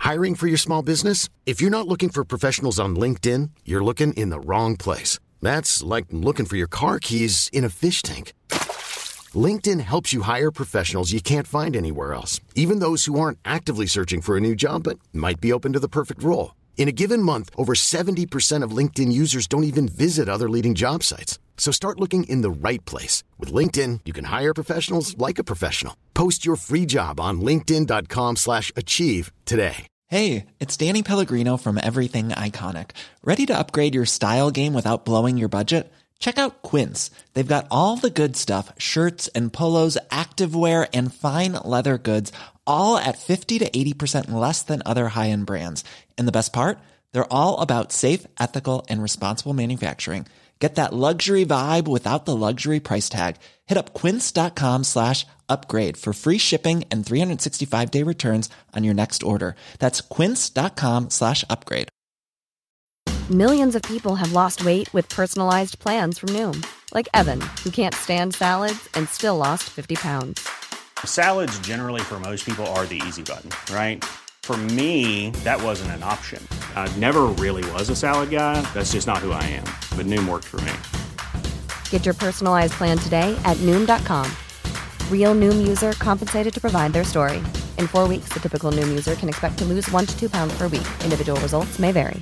Hiring for your small business? If you're not looking for professionals on LinkedIn, you're looking in the wrong place. That's like looking for your car keys in a fish tank. LinkedIn helps you hire professionals you can't find anywhere else, even those who aren't actively searching for a new job but might be open to the perfect role. In a given month, over 70% of LinkedIn users don't even visit other leading job sites. So start looking in the right place. With LinkedIn, you can hire professionals like a professional. Post your free job on linkedin.com/achieve today. Hey, it's Danny Pellegrino from Everything Iconic. Ready to upgrade your style game without blowing your budget? Check out Quince. They've got all the good stuff, shirts and polos, activewear, and fine leather goods, all at 50 to 80% less than other high-end brands. And the best part? They're all about safe, ethical, and responsible manufacturing. Get that luxury vibe without the luxury price tag. Hit up quince.com/upgrade for free shipping and 365-day returns on your next order. That's quince.com/upgrade. Millions of people have lost weight with personalized plans from Noom. Like Evan, who can't stand salads and still lost 50 pounds. Salads generally for most people are the easy button, right? For me, that wasn't an option. I never really was a salad guy. That's just not who I am. But Noom worked for me. Get your personalized plan today at Noom.com. Real Noom user compensated to provide their story. In 4 weeks, the typical Noom user can expect to lose 1 to 2 pounds per week. Individual results may vary.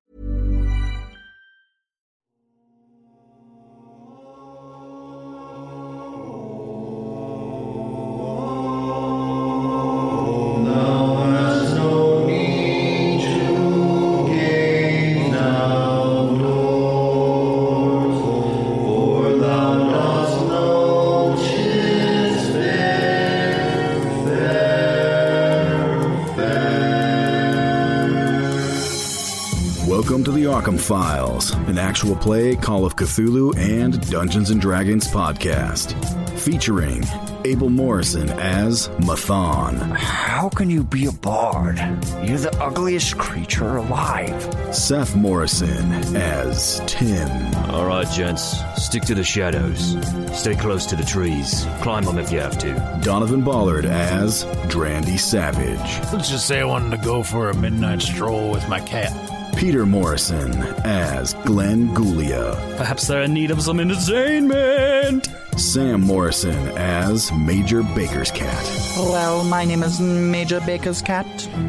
Welcome to the Arkham Files, an actual play Call of Cthulhu and Dungeons & Dragons podcast, featuring Abel Morrison as Mathon. How can you be a bard? You're the ugliest creature alive. Seth Morrison as Tim. All right, gents, stick to the shadows. Stay close to the trees. Climb them if you have to. Donovan Ballard as Drandy Savage. Let's just say I wanted to go for a midnight stroll with my cat. Peter Morrison as Glenn Gulia. Perhaps they're in need of some entertainment. Sam Morrison as Major Baker's cat. Hello, my name is Major Baker's cat.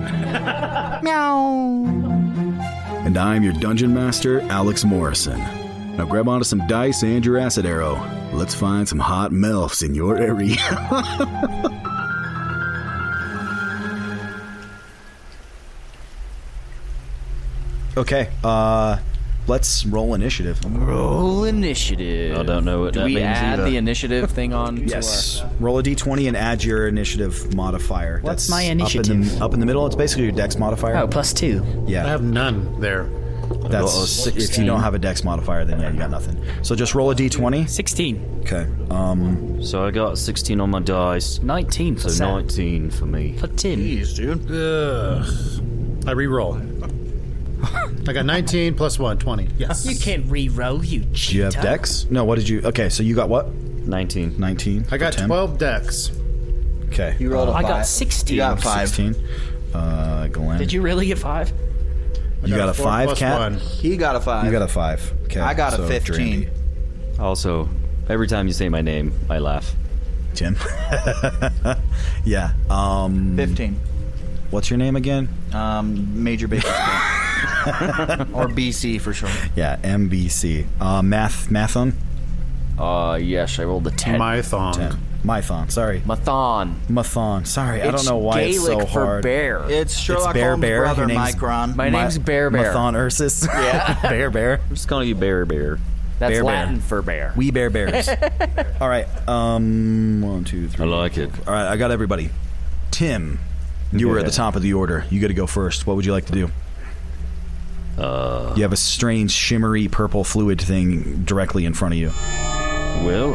Meow. And I'm your Dungeon Master, Alex Morrison. Now grab onto some dice and your acid arrow. Let's find some hot MILFs in your area. Okay, let's roll initiative. Roll initiative. I don't know what that means. Do we add either. the initiative thing on? Yes. Roll a d20 and add your initiative modifier. What's That's my initiative? Up in the middle. It's basically your dex modifier. Oh, +2. Yeah. I have none there. That's if you don't have a dex modifier, then yeah, you got nothing. So just roll a d20. 16. Okay. So I got 16 on my dice. 19 for So Sam. 19 for me. For Tim. Jeez, dude. I re-roll. I got 19 plus 1, 20. Yes. You can't re-roll, you cheater. Do you have dex? No, what did you... Okay, so you got what? 19. 19. I got 12 dex. Okay. You rolled a 5. I got 16. You got 5. 16. Glenn. Did you really get 5? You got a 5, Cat? 1. He got a 5. You got a 5. Okay. I got a so 15. Drandy. Also, every time you say my name, I laugh. Tim? Yeah. 15. What's your name again? Major Baker's cat. Or BC for short. Yeah, MBC. Mathon? Yes, I rolled a 10. Mython. Mython, sorry. Mathon. Sorry, I don't know why Gaelic it's so for hard. bear. It's Sherlock Bear Holmes' Bear. brother, Your name's Micron. My name's Bear Bear. Mathon Ursus. Yeah. Bear Bear. I'm just calling you Bear Bear. That's Bear Latin Bear. for bear. We bear bears. All right. 1, 2, 3. I like it. All right, I got everybody. Tim, you were at the top of the order. You got to go first. What would you like to do? You have a strange, shimmery purple fluid thing directly in front of you. Well,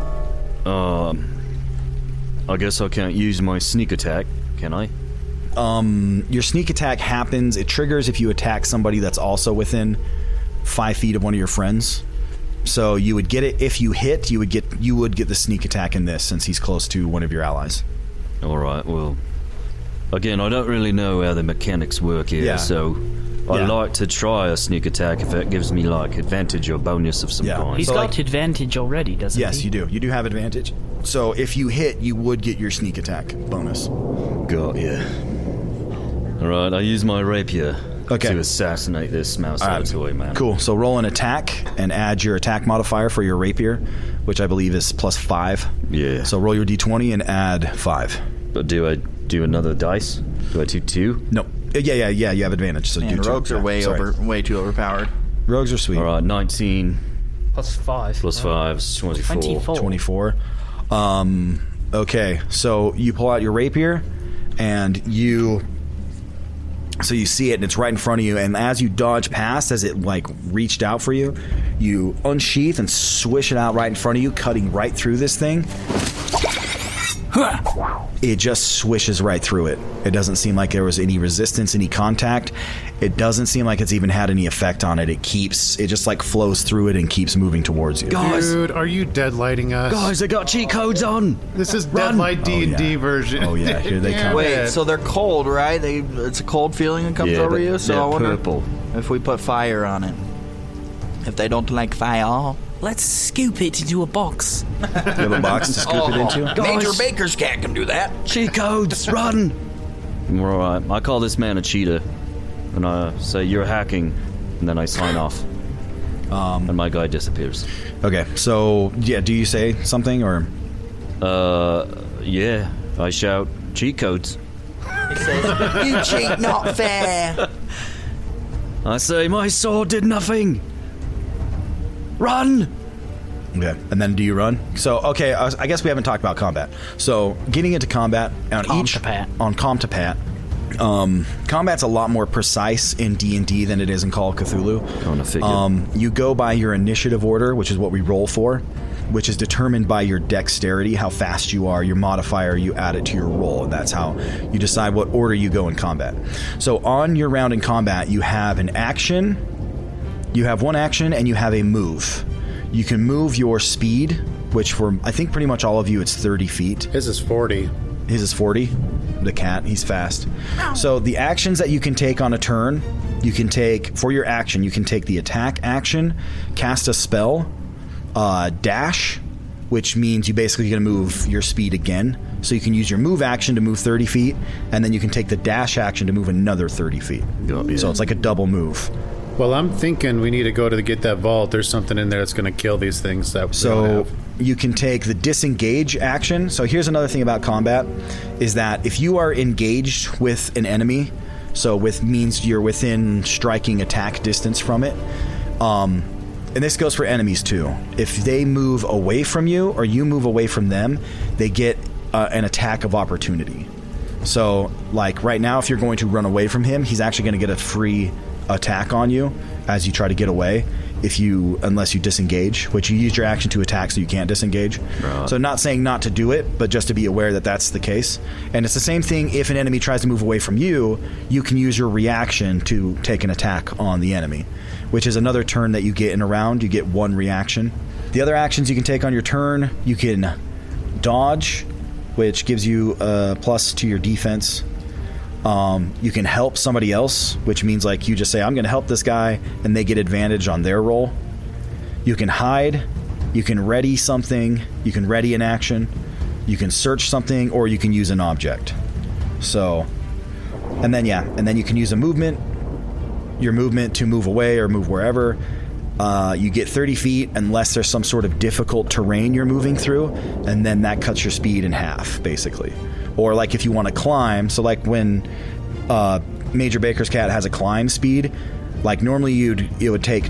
I guess I can't use my sneak attack, can I? Your sneak attack happens. It triggers if you attack somebody that's also within 5 feet of one of your friends. So you would get it if you hit. You would get the sneak attack in this since he's close to one of your allies. All right. Well, Again, I don't really know how the mechanics work here, so I like to try a sneak attack if it gives me, like, advantage or bonus of some kind. He's got advantage already, doesn't he? Yes, you do. You do have advantage. So if you hit, you would get your sneak attack bonus. Got ya. Alright, I use my rapier to assassinate this mouse toy man. Cool. So roll an attack and add your attack modifier for your rapier, which I believe is +5. Yeah. So roll your d20 and add 5. But do I do another dice? Do I do 2? No. Yeah, you have advantage. So Man, do 2. rogues are way too overpowered. Rogues are sweet. Alright, 19. +5. +5 is 24. 24. Okay, so you pull out your rapier, and you see it, and it's right in front of you, and as you dodge past, as it, like, reached out for you, you unsheath and swish it out right in front of you, cutting right through this thing. It just swishes right through it. It doesn't seem like there was any resistance, any contact. It doesn't seem like it's even had any effect on it. It just like flows through it and keeps moving towards you. Guys, dude, are you deadlighting us? Guys, I got cheat codes on. This is Deadlight D&D version. Oh yeah, here they come. Wait, so they're cold, right? It's a cold feeling that comes over you. So I wonder purple. if we put fire on it. If they don't like fire. Let's scoop it into a box. You have a box to scoop it into? Major Baker's cat can do that. Cheat codes, run! Alright, I call this man a cheater. And I say, you're hacking. And then I sign off. And my guy disappears. Okay, so, yeah, do you say something, or? Yeah. I shout, cheat codes. He says, you cheat, not fair. I say, my sword did nothing. Run! Okay, and then do you run? So, okay, I guess we haven't talked about combat. So, getting into combat on Comtapat. Combat's a lot more precise in D&D than it is in Call of Cthulhu. You go by your initiative order, which is what we roll for, which is determined by your dexterity, how fast you are, your modifier, you add it to your roll, and that's how you decide what order you go in combat. So, on your round in combat, you have an action. You have one action and you have a move. You can move your speed, which for, I think, pretty much all of you, it's 30 feet. His is 40. His is 40. The cat, he's fast. So the actions that you can take on a turn, you can take, for your action, you can take the attack action, cast a spell, dash, which means you basically going to move your speed again. So you can use your move action to move 30 feet, and then you can take the dash action to move another 30 feet. So it's like a double move. Well, I'm thinking we need to go to get that vault. There's something in there that's going to kill these things. So you can take the disengage action. So here's another thing about combat, is that if you are engaged with an enemy, so with means you're within striking attack distance from it, and this goes for enemies too. If they move away from you or you move away from them, they get an attack of opportunity. So, like right now, if you're going to run away from him, he's actually going to get a free attack on you as you try to get away, unless you disengage, which you use your action to attack, so you can't disengage. Right. So not saying not to do it, but just to be aware that that's the case. And it's the same thing if an enemy tries to move away from you, you can use your reaction to take an attack on the enemy, which is another turn that you get in a round. You get one reaction. The other actions you can take on your turn, you can dodge, which gives you a plus to your defense. You can help somebody else, which means like you just say, I'm going to help this guy, and they get advantage on their roll. You can hide. You can ready something. You can ready an action. You can search something, or you can use an object. So, and then you can use your movement to move away or move wherever. You get 30 feet unless there's some sort of difficult terrain you're moving through, and then that cuts your speed in half, basically. Or like if you want to climb, so like when Major Baker's cat has a climb speed, like normally it would take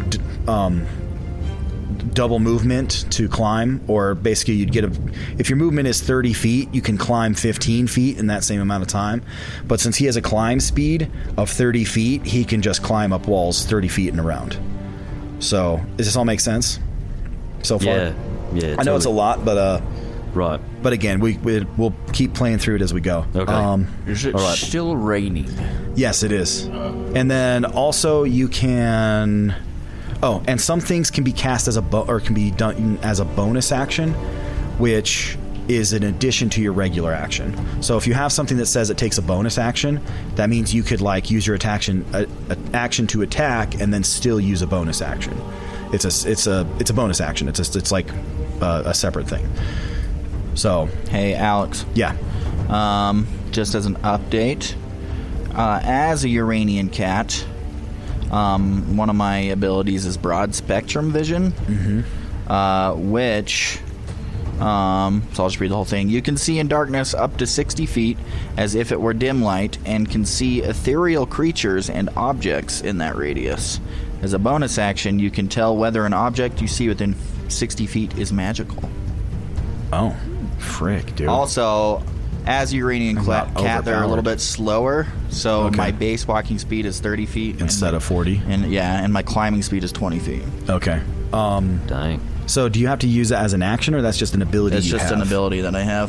double movement to climb, or basically you'd get if your movement is 30 feet, you can climb 15 feet in that same amount of time. But since he has a climb speed of 30 feet, he can just climb up walls 30 feet and around. So, does this all make sense so far? Yeah. I know it's a lot, but right. But again, we'll keep playing through it as we go. Okay. Is it still raining? Yes, it is. And then also you can. And some things can be cast as can be done as a bonus action, which is an addition to your regular action. So if you have something that says it takes a bonus action, that means you could like use your action to attack and then still use a bonus action. It's a bonus action. It's like a separate thing. So hey, Alex. Yeah. Just as an update, as a Uranian cat, one of my abilities is broad spectrum vision, which, so I'll just read the whole thing. You can see in darkness up to 60 feet as if it were dim light and can see ethereal creatures and objects in that radius. As a bonus action, you can tell whether an object you see within 60 feet is magical. Oh, frick, dude. Also, as a Uranian cat, they're a little bit slower, so my base walking speed is 30 feet. Instead of 40? And my climbing speed is 20 feet. Okay. Dang. So do you have to use it as an action, or that's just an ability you have? It's just an ability that I have,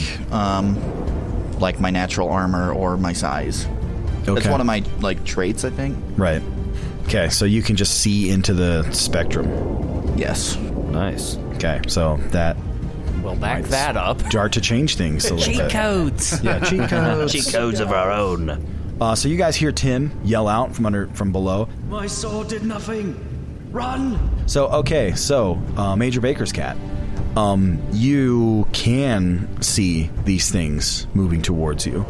like my natural armor or my size. Okay. That's one of my traits, I think. Right. Okay, so you can just see into the spectrum. Yes. Nice. Okay, so that... We'll back that up. Start to change things a little bit. Cheat codes. Yeah, cheat codes. Cheat codes of our own. So you guys hear Tim yell out from below. My sword did nothing. Run! So Major Baker's cat, you can see these things moving towards you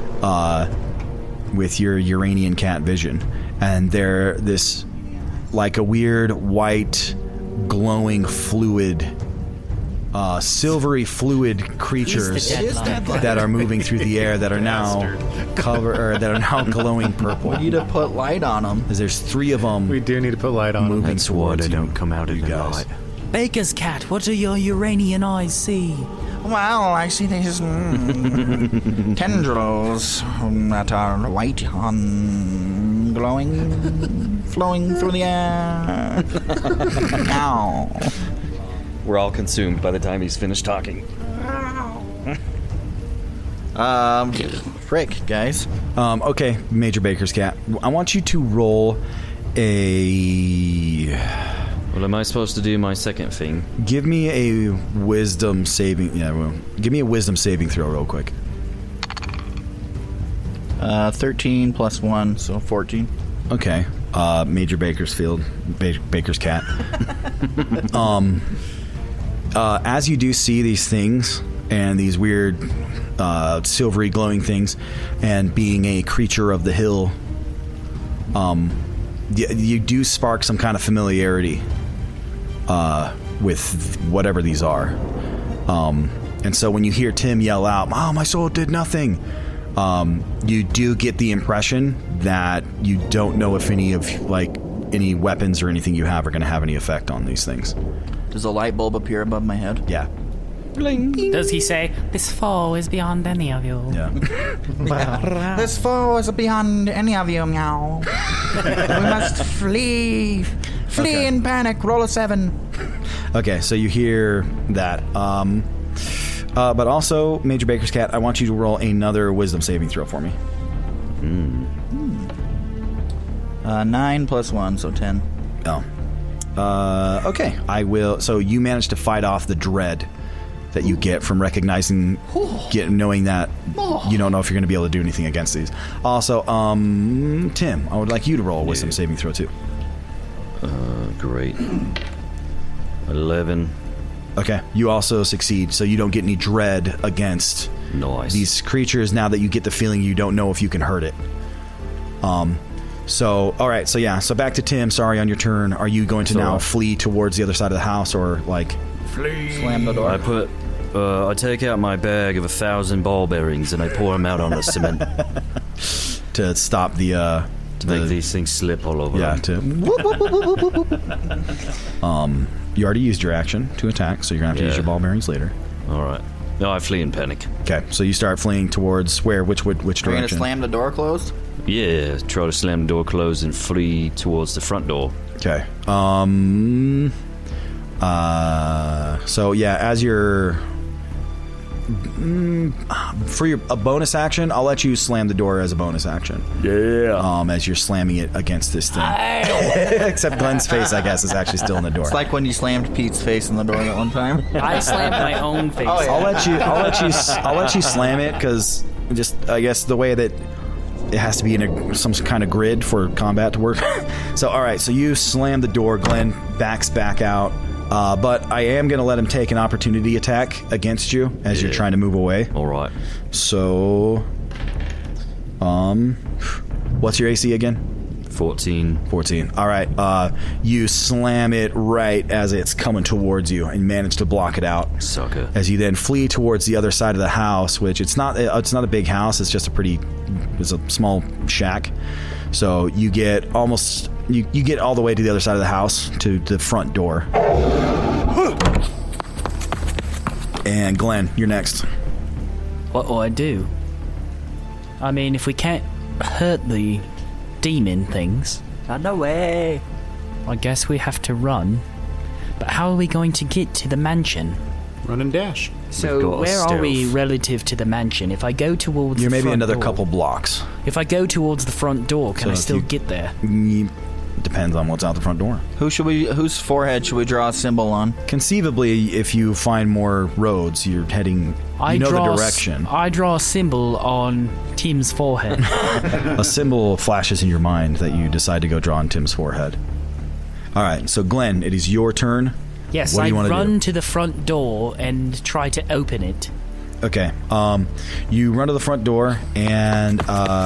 with your Uranian cat vision, and they're this like a weird white glowing fluid. Silvery fluid creatures that are moving through the air that are now glowing purple. We need to put light on them. There's 3 of them. We do need to put light on them. That's why they don't come out in the light. Baker's cat, what do your Uranian eyes see? Well, I see these tendrils that are white glowing, flowing through the air. Ow. We're all consumed by the time he's finished talking. Frick, guys. Okay, Major Baker's cat. I want you to roll a... Well, am I supposed to do my second thing? Give me a wisdom saving... Yeah, well, give me a wisdom saving throw real quick. 13 plus 1, so 14. Okay. Major Baker's cat. As you do see these things and these weird silvery glowing things, and being a creature of the hill, you do spark some kind of familiarity with whatever these are. And so when you hear Tim yell out, "Oh, my soul did nothing," you do get the impression that you don't know if any weapons or anything you have are going to have any effect on these things. Does a light bulb appear above my head? Yeah. Bling. Does he say, "This foe is beyond any of you"? Yeah. This foe is beyond any of you, meow. We must flee. Flee in panic. Roll a 7. Okay, so you hear that. But also, Major Baker's cat, I want you to roll another wisdom saving throw for me. 9 plus 1, so 10. Oh. Okay, I will. So you managed to fight off the dread that you get from recognizing, knowing that you don't know if you're going to be able to do anything against these. Also, Tim, I would like you to roll a wisdom saving throw too. Great. 11. Okay, you also succeed, so you don't get any dread against these creatures now that you get the feeling you don't know if you can hurt it. So, all right, so back to Tim. Sorry, on your turn, are you going to now flee towards the other side of the house, or flee? Slam the door. I take out my bag of 1,000 ball bearings and I pour them out on the cement to stop to make these things slip all over. Yeah. You already used your action to attack, so you're gonna have to use your ball bearings later. All right. No, I flee in panic. Okay, so you start fleeing towards where? Which direction? Are you gonna slam the door closed? Yeah, try to slam the door closed and flee towards the front door. Okay. So yeah, as you're For a bonus action, I'll let you slam the door as a bonus action. Yeah. As you're slamming it against this thing. Except Glenn's face, I guess, is actually still in the door. It's like when you slammed Pete's face in the door that one time. I slammed my own face. Oh, yeah. I'll let you slam it because just I guess the way that it has to be in some kind of grid for combat to work. So all right, so you slam the door. Glenn backs back out. But I am going to let him take an opportunity attack against you as you're trying to move away. All right. So, what's your AC again? 14. All right. You slam it right as it's coming towards you and manage to block it out. Sucker. As you then flee towards the other side of the house, which it's not a big house. It's just it's a small shack. So you get almost you get all the way to the other side of the house to the front door. And Glenn, you're next. What will I do? I mean, if we can't hurt the demon things, no way. I guess we have to run. But how are we going to get to the mansion? Run and dash. So where are we relative to the mansion? If I go towards you're the maybe front another door, couple blocks. If I go towards the front door, can I still get there? Depends on what's out the front door. Whose forehead should we draw a symbol on? Conceivably, if you find more roads, you're heading. The direction. I draw a symbol on Tim's forehead. A symbol flashes in your mind that you decide to go draw on Tim's forehead. All right, so Glenn, it is your turn. Yes, what do you want to do? run to the front door and try to open it. Okay. You run to the front door, and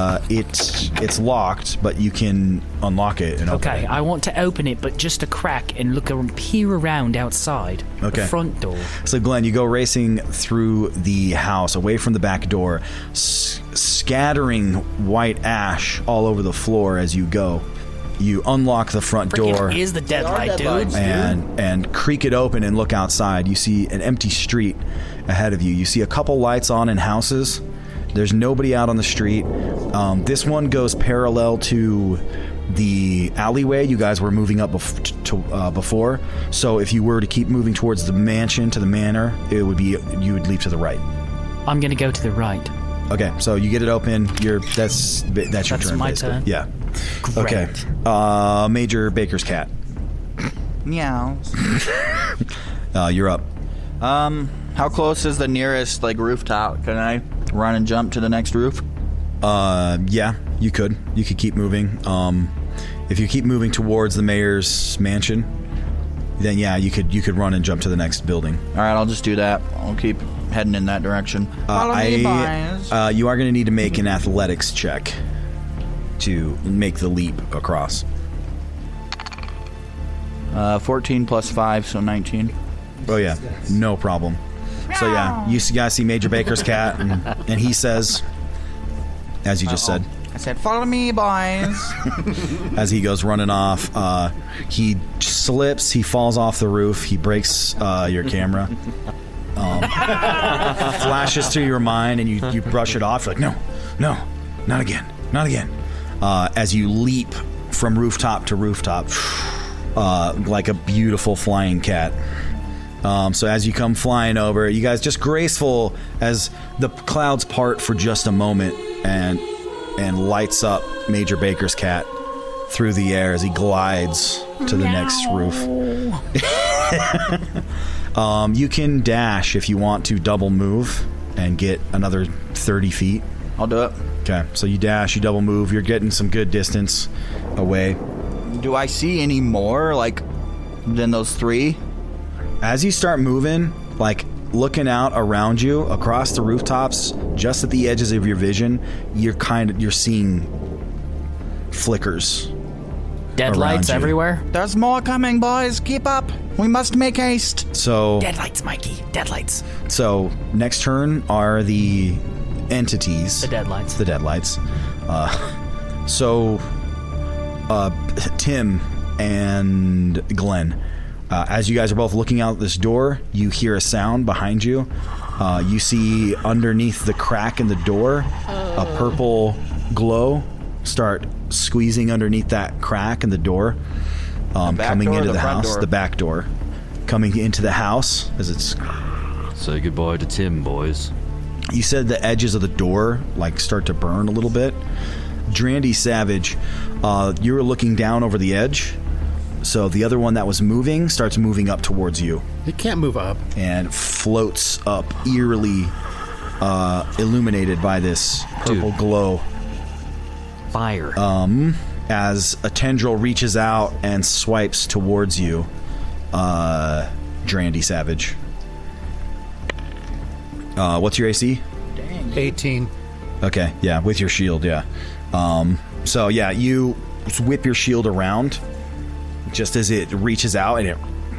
it's locked, but you can unlock it and open it. Okay, I want to open it, but just a crack and peer around outside the front door. So, Glenn, you go racing through the house, away from the back door, scattering white ash all over the floor as you go. You unlock the front door. Is the deadlight, dude. And creak it open and look outside. You see an empty street ahead of you. You see a couple lights on in houses. There's nobody out on the street. This one goes parallel to the alleyway you guys were moving up before. So if you were to keep moving towards the mansion, to the manor, you would leap to the right. I'm going to go to the right. Okay, so you get it open. That's your turn. That's my turn? Yeah. Great. Okay. Major Baker's cat. Meow. You're up. How close is the nearest rooftop? Can I run and jump to the next roof? Yeah, you could. You could keep moving. If you keep moving towards the mayor's mansion, then yeah, you could run and jump to the next building. All right, I'll just do that. I'll keep heading in that direction. Follow me, boys. You are going to need to make an athletics check to make the leap across. 14 plus 5, so 19. Oh yeah, no problem. So yeah, you guys see Major Baker's cat, and he says, as you just said. I said, follow me, boys. As he goes running off, he slips, he falls off the roof, he breaks your camera. Flashes through your mind, and you brush it off. You're like, no, not again. As you leap from rooftop to rooftop, like a beautiful flying cat. So as you come flying over, you guys just graceful as the clouds part for just a moment and lights up Major Baker's cat through the air as he glides to the next roof. You can dash if you want to double move and get another 30 feet. I'll do it. Okay, so you dash, you double move, you're getting some good distance away. Do I see any more, than those 3? As you start moving, looking out around you across the rooftops, just at the edges of your vision, you're seeing flickers. Deadlights everywhere? There's more coming, boys. Keep up. We must make haste. So Deadlights, Mikey. Deadlights. So next turn are the entities. The deadlights. Tim and Glenn, as you guys are both looking out this door, you hear a sound behind you. You see underneath the crack in the door a purple glow start squeezing underneath that crack in the door, coming into the house. The back door coming into the house as it's Say goodbye to Tim, boys. You said the edges of the door start to burn a little bit. Drandy Savage, you're looking down over the edge. So the other one that was moving starts moving up towards you. It can't move up. And floats up, eerily illuminated by this purple glow. Fire. As a tendril reaches out and swipes towards you, Drandy Savage. What's your AC? Dang. 18. Okay, yeah, with your shield, yeah. So yeah, you whip your shield around just as it reaches out and it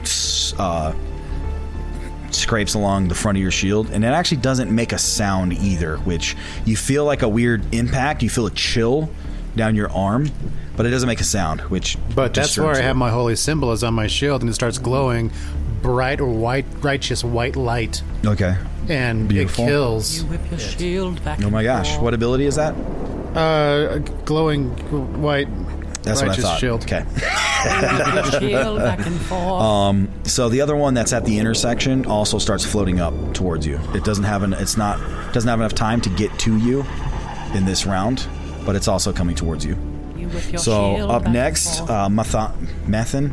scrapes along the front of your shield, and it actually doesn't make a sound either, which you feel like a weird impact. You feel a chill down your arm, but it doesn't make a sound, which But that's where I have my holy symbol is on my shield, and it starts glowing bright or white, righteous white light. Okay. And Beautiful. It kills. You whip your shield back. Oh my gosh, what ability is that? Glowing white. That's what I thought. Shield. Okay. Shield back and forth. So the other one that's at the intersection also starts floating up towards you. It doesn't have doesn't have enough time to get to you in this round, but it's also coming towards you. So up next, Mython.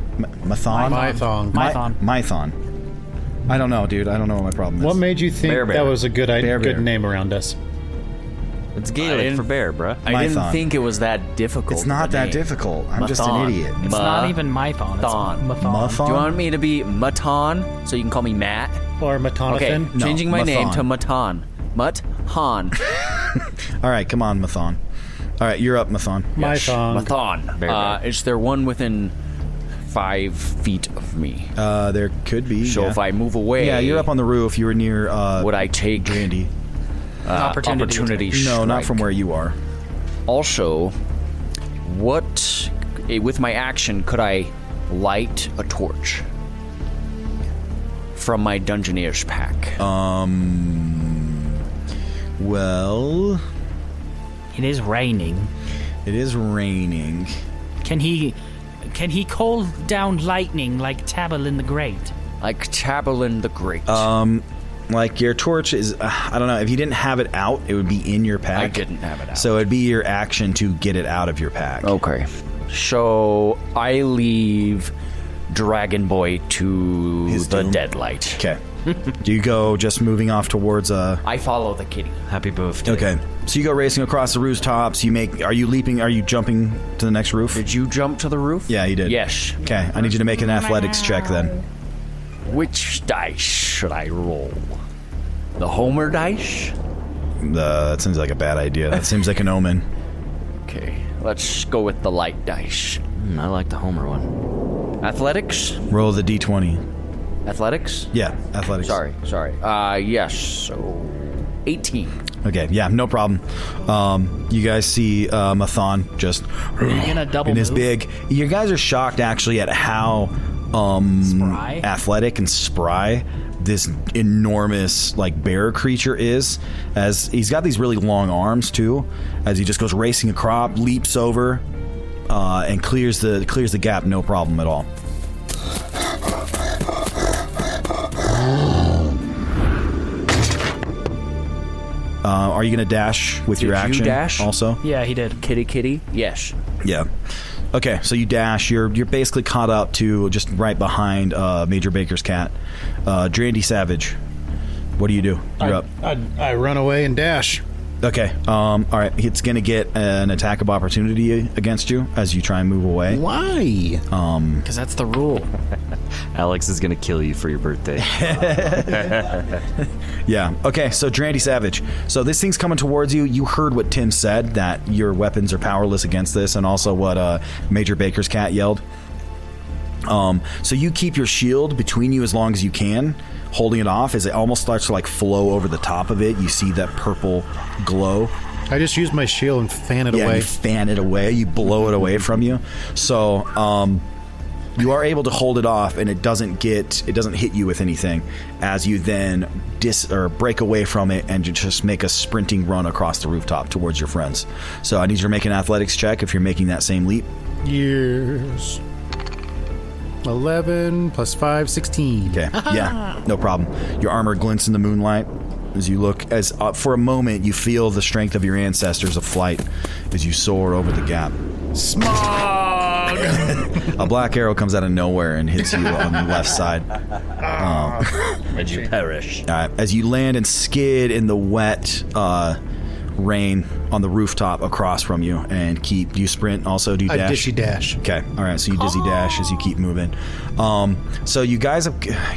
I don't know, dude. I don't know what my problem is. What made you think Bear. that was a good Bear. name around us? It's Gaelic for bear, bruh. I didn't think it was that difficult. It's not that difficult. I'm just an idiot. It's not even Mython. It's Mathon. Do you want me to be Maton so you can call me Matt? Or Matonathan? Okay, changing my name to Mathon. Maton. All right, come on, Mathon. All right, you're up, Mathon. Mathon. Is there one within 5 feet of me? There could be. So if I move away... Yeah, you're up on the roof. You were near... would I take... Drandy. Opportunity strike. No, not from where you are. Also, what... with my action, could I light a torch from my Dungeoneer's pack? Well... It is raining. It is raining. Can he call down lightning like Tabalin the Great? Like Tabalin the Great. Like your torch is, I don't know, if you didn't have it out, it would be in your pack. I didn't have it out. So it'd be your action to get it out of your pack. Okay. So I leave Dragon Boy to the deadlight. Okay. Do you go just moving off towards I follow the kitty. Happy birthday. Okay. So you go racing across the rooftops. Are you jumping to the next roof? Did you jump to the roof? Yeah, you did. Yes. Okay, I need you to make an athletics check then. Which dice should I roll? The Homer dice? That seems like a bad idea. That seems like an omen. Okay, let's go with the light dice. I like the Homer one. Athletics? Roll the d20. Athletics? Yeah, athletics. Sorry. Yes, so 18. Okay, yeah, no problem. You guys see Mathon just in his big... You guys are shocked, actually, at how athletic and spry this enormous bear creature is, as he's got these really long arms too, as he just goes racing a crop, leaps over and clears the gap, no problem at all. Are you going to dash with your action? Dash also? Yeah, he did. Kitty. Yes. Yeah. Okay, so you dash. You're basically caught up to just right behind Major Baker's cat. Drandy Savage, what do you do? You're up. I run away and dash. Okay. All right. It's going to get an attack of opportunity against you as you try and move away. Why? Because that's the rule. Alex is going to kill you for your birthday. Yeah. Okay, so Drandy Savage. So this thing's coming towards you. You heard what Tim said, that your weapons are powerless against this, and also what Major Baker's cat yelled. So you keep your shield between you as long as you can, holding it off as it almost starts to flow over the top of it. You see that purple glow. I just use my shield and fan it away. You fan it away. You blow it away from you. So you are able to hold it off, and it doesn't hit you with anything as you then break away from it and just make a sprinting run across the rooftop towards your friends. So I need you to make an athletics check if you're making that same leap. Yes. 11 plus 5, 16. Okay, yeah, no problem. Your armor glints in the moonlight as you look. As for a moment, you feel the strength of your ancestors of flight as you soar over the gap. Smog! A black arrow comes out of nowhere and hits you on the left side. And you perish. As you land and skid in the wet rain on the rooftop across from you, and do you sprint also? Do you dash? I dishy dash. Okay, all right. So you dizzy dash as you keep moving. So you guys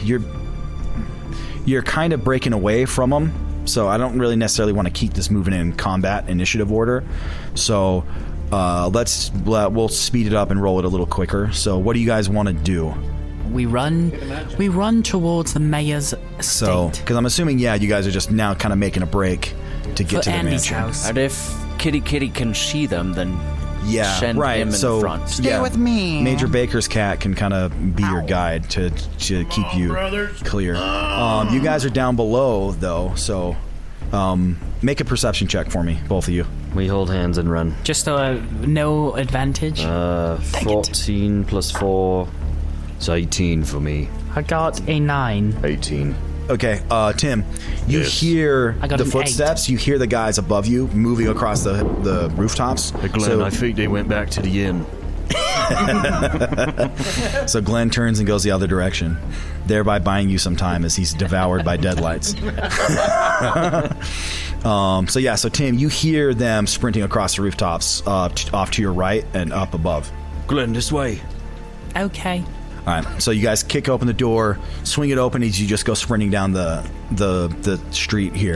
you're kind of breaking away from them. So I don't really necessarily want to keep this moving in combat initiative order. So we'll speed it up and roll it a little quicker. So what do you guys want to do? We run towards the mayor's estate. So, because I'm assuming, you guys are just now kind of making a break to get to the Andy's mansion. house. And if Kitty can see them, then send him in front. Stay with me. Major Baker's cat can kind of be your guide to keep you clear. You guys are down below, though, so make a perception check for me, both of you. We hold hands and run. Just no advantage? 14 plus 4. It's 18 for me. I got a 9. 18. Okay, Tim, you hear the footsteps. 8. You hear the guys above you moving across the rooftops. Hey, Glenn, I think they went back to the inn. So Glenn turns and goes the other direction, thereby buying you some time as he's devoured by deadlights. So Tim, you hear them sprinting across the rooftops off to your right and up above. Glenn, this way. Okay. All right, so you guys kick open the door, swing it open as you just go sprinting down the street here.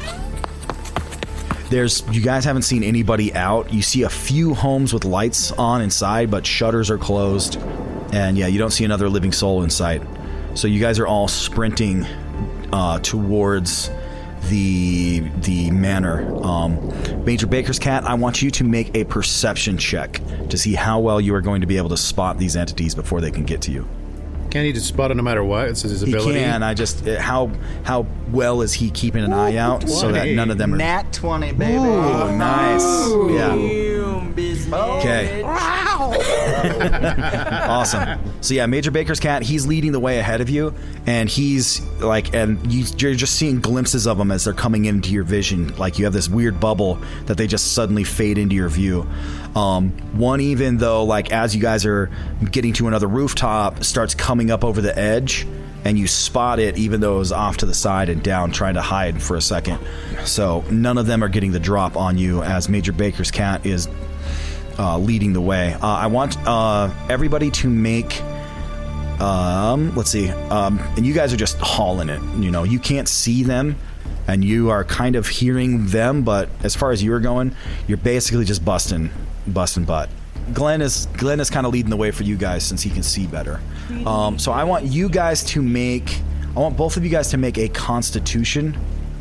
You guys haven't seen anybody out. You see a few homes with lights on inside, but shutters are closed. And you don't see another living soul in sight. So you guys are all sprinting towards the manor. Major Baker's cat, I want you to make a perception check to see how well you are going to be able to spot these entities before they can get to you. Can he just spot it no matter what? It's his ability. He can. how well is he keeping an eye out so that none of them are... Nat 20, baby. Ooh, nice. Yeah. Okay. Awesome. So Major Baker's cat, he's leading the way ahead of you, and he's like, you're just seeing glimpses of them as they're coming into your vision. Like you have this weird bubble that they just suddenly fade into your view. One, even though, like, as you guys are getting to another rooftop, starts coming up over the edge, and you spot it even though it was off to the side and down, trying to hide for a second. So none of them are getting the drop on you as Major Baker's cat is leading the way. I want everybody to make... let's see. And you guys are just hauling it. You can't see them, and you are kind of hearing them, but as far as you're going, you're basically just busting butt. Glenn is kind of leading the way for you guys since he can see better. So I want both of you guys to make a Constitution.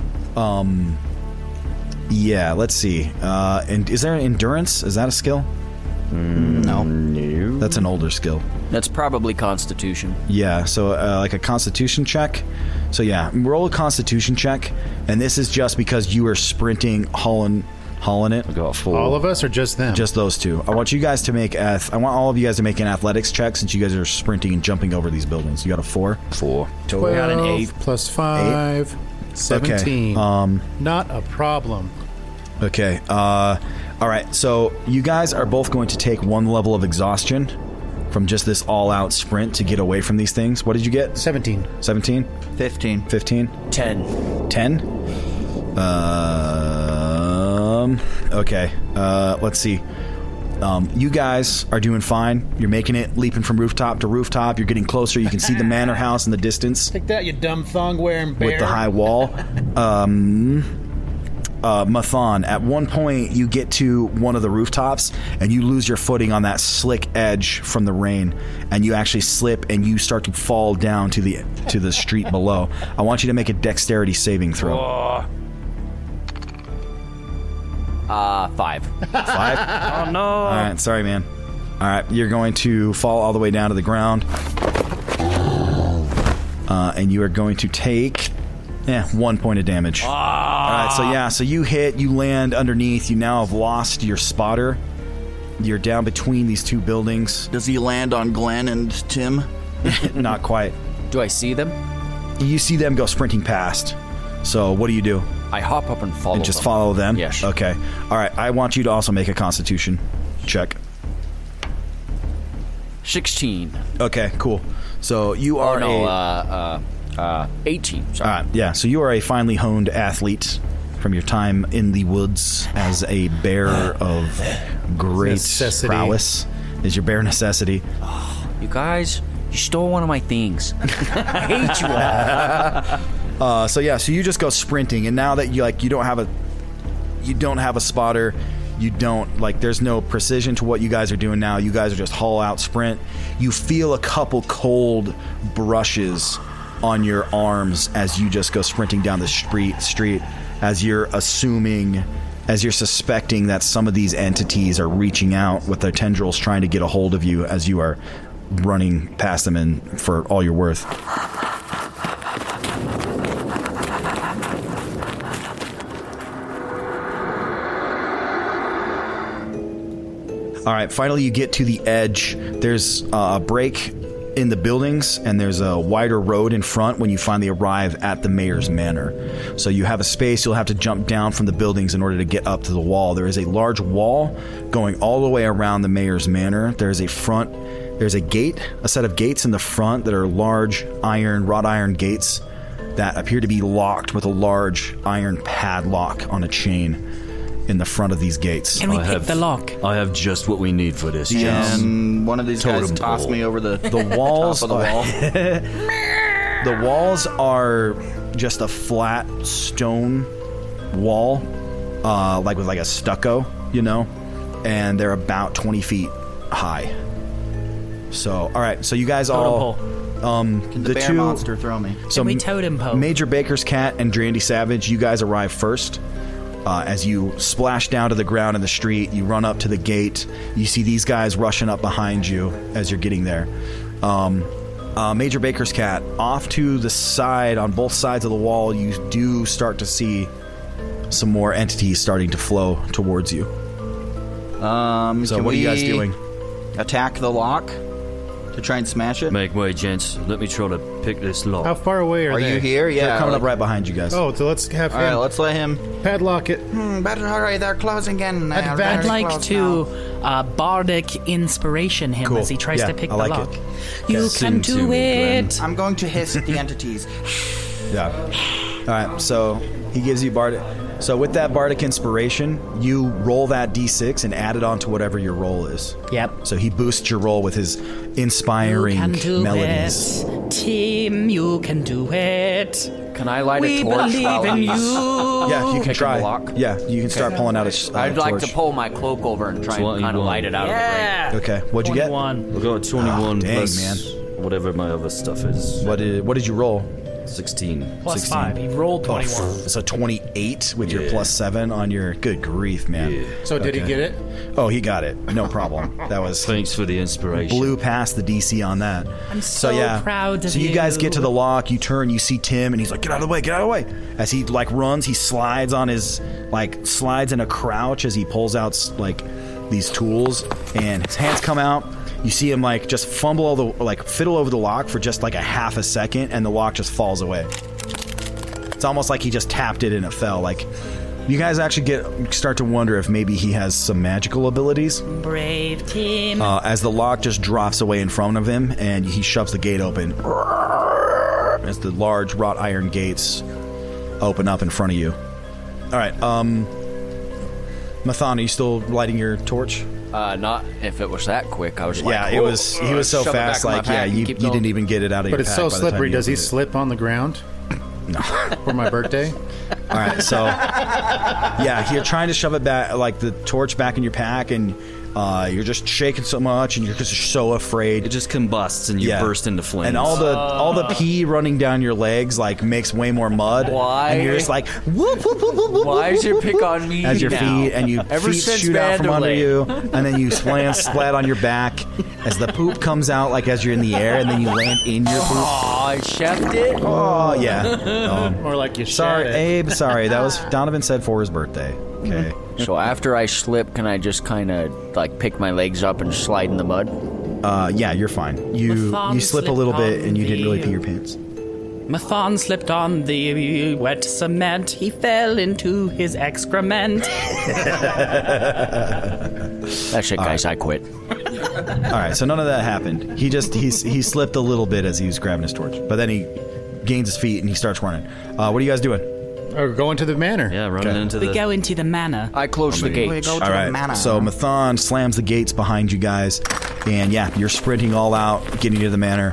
Let's see. And is there an Endurance? Is that a skill? No. That's an older skill. That's probably Constitution. Yeah, so like a Constitution check. So roll a Constitution check, and this is just because you are sprinting, hauling it. I got 4. All of us or just them? Just those two. I want all of you guys to make an athletics check since you guys are sprinting and jumping over these buildings. You got a 4? 4. 12 got an 8 plus 5. 8? 17. Okay. Not a problem. Okay. All right. So you guys are both going to take 1 level of exhaustion from just this all-out sprint to get away from these things. What did you get? 17. 17? 15. 15? 10. 10? Okay. Let's see. You guys are doing fine. You're making it, leaping from rooftop to rooftop. You're getting closer. You can see the manor house in the distance. Take that, you dumb thong-wearing bear. With the high wall. Mathon, at one point you get to one of the rooftops and you lose your footing on that slick edge from the rain, and you actually slip and you start to fall down to the street below. I want you to make a dexterity saving throw. 5. 5? Oh no. All right, sorry, man. All right, you're going to fall all the way down to the ground, and you are going to take 1 point of damage. All right, so you land underneath. You now have lost your spotter. You're down between these two buildings. Does he land on Glenn and Tim? Not quite. Do I see them? You see them go sprinting past. So what do you do? I hop up and follow and just them. follow them? Yes. Okay. All right. I want you to also make a Constitution check. 16. Okay, cool. So you are 18. Sorry. All right, yeah. So you are a finely honed athlete from your time in the woods as a bearer of great prowess. Is your bare necessity. Oh, you guys, you stole one of my things. I hate you all. So you just go sprinting, and now that you don't have a spotter. You don't, there's no precision to what you guys are doing now. You guys are just haul out sprint. You feel a couple cold brushes on your arms as you just go sprinting down the street as you're suspecting that some of these entities are reaching out with their tendrils trying to get a hold of you as you are running past them and for all you're worth. All right, finally you get to the edge. There's a break in the buildings, and there's a wider road in front when you finally arrive at the mayor's manor. So you have a space. You'll have to jump down from the buildings in order to get up to the wall. There is a large wall going all the way around the mayor's manor. There's a gate, a set of gates in the front that are large wrought iron gates that appear to be locked with a large iron padlock on a chain in the front of these gates. Can we pick the lock? I have just what we need for this. And one of these guys tossed me over the walls. Top of the wall. The walls are just a flat stone wall, with a stucco, and they're about 20 feet high. So, all right. So you guys all. Can the bear monster throw me? So Can we totem pole? Major Baker's Cat and Drandy Savage, you guys arrive first. As you splash down to the ground in the street, you run up to the gate. You see these guys rushing up behind you as you're getting there. Major Baker's Cat, off to the side, on both sides of the wall, you do start to see some more entities starting to flow towards you. So what are you guys doing? Attack the lock to try and smash it? Make way, gents. Let me try to pick this lock. How far away are they? You here? Yeah. They're coming up right behind you guys. Oh, so let's have him. All right, let's let him padlock it. Better hurry, they're closing in. I'd like to bardic inspiration him as he tries to pick the lock. You can do it. I'm going to hiss at the entities. Yeah. All right, so he gives you bardic. So with that bardic inspiration, you roll that d6 and add it on to whatever your roll is. Yep. So he boosts your roll with his inspiring you can do melodies. It. Team, you can do it. Can I light a torch? We believe in you. Yeah, you can try. Lock? Yeah, you can start pulling out a I'd like torch. to pull my cloak over and try and kind of light it out of the break. Okay, what'd you get? 21. We got 21 dang, plus man. whatever my other stuff is. What did you roll? 16. Plus 16. 5. He rolled 21. So 28 with your plus 7 on your... Good grief, man. Yeah. So did he get it? Oh, he got it. No problem. That was... Thanks for the inspiration. Blew past the DC on that. I'm so proud of you. So you guys get to the lock, you turn, you see Tim, and he's like, get out of the way, get out of the way. As he, runs, he slides on his... slides in a crouch as he pulls out, these tools, and his hands come out. You see him just fiddle over the lock for just a half a second, and the lock just falls away. It's almost like he just tapped it and it fell. You guys actually start to wonder if maybe he has some magical abilities. Brave team. As the lock just drops away in front of him, and he shoves the gate open. As the large wrought iron gates open up in front of you. All right, Mathan, are you still lighting your torch? Not if it was that quick. I was He was so fast, you didn't even get it out of your pack. But it's so slippery. Does he slip on the ground? No. For my birthday? All right, so, you're trying to shove it back, the torch back in your pack, and you're just shaking so much, and you're just so afraid. It just combusts, and you burst into flames. And all the pee running down your legs, makes way more mud. Why? And you're just whoop, whoop, whoop, whoop, why is your pick on me as your now? feet, and your feet shoot out from under you, and then you splat on your back as the poop comes out, as you're in the air, and then you land in your poop. Oh, I chefed it? Oh, yeah. More like you Sorry, shat it. Abe, sorry. That was Donovan said for his birthday. Okay. So after I slip, can I just kind of, pick my legs up and slide in the mud? Yeah, you're fine. You slip a little bit, and you didn't really pee your pants. Mathon slipped on the wet cement. He fell into his excrement. That's it, guys. I quit. All right, so none of that happened. He slipped a little bit as he was grabbing his torch, but then he gains his feet and he starts running. What are you guys doing? We're going to the manor. Yeah, running into the... We go into the manor. I close the gates. We go to all right, the manor. so Mathon slams the gates behind you guys, and yeah, you're sprinting all out, getting to the manor.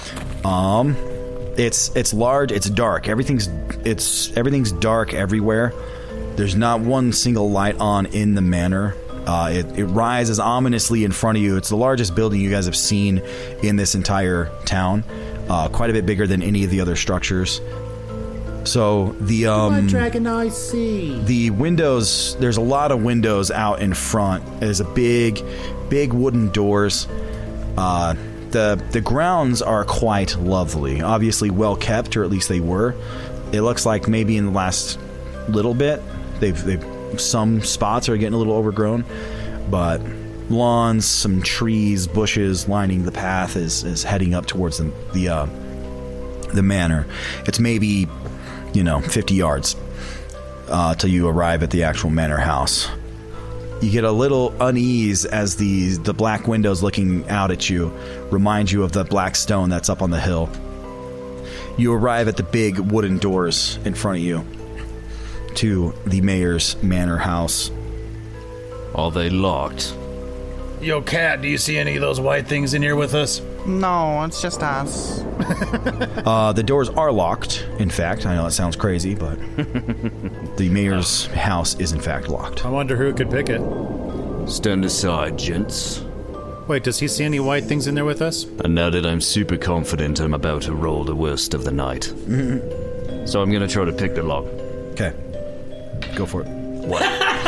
It's large, it's dark. Everything's dark everywhere. There's not one single light on in the manor. It rises ominously in front of you. It's the largest building you guys have seen in this entire town. Quite a bit bigger than any of the other structures. So the Dragon I see. The windows, there's a lot of windows out in front. There's a big wooden doors. The grounds are quite lovely. Obviously well kept, or at least they were. It looks like maybe in the last little bit they've some spots are getting a little overgrown, but lawns, some trees, bushes lining the path is heading up towards the manor. It's maybe 50 yards till you arrive at the actual manor house. You get a little unease as the black windows looking out at you remind you of the black stone that's up on the hill. You arrive at the big wooden doors in front of you to the mayor's manor house. Are they locked? Yo, Cat, do you see any of those white things in here with us? No, it's just us. The doors are locked, in fact. I know that sounds crazy, but the mayor's house is in fact locked. I wonder who could pick it. Stand aside, gents. Wait, does he see any white things in there with us? And now that I'm super confident, I'm about to roll the worst of the night. So I'm going to try to pick the lock. Okay. Go for it. What?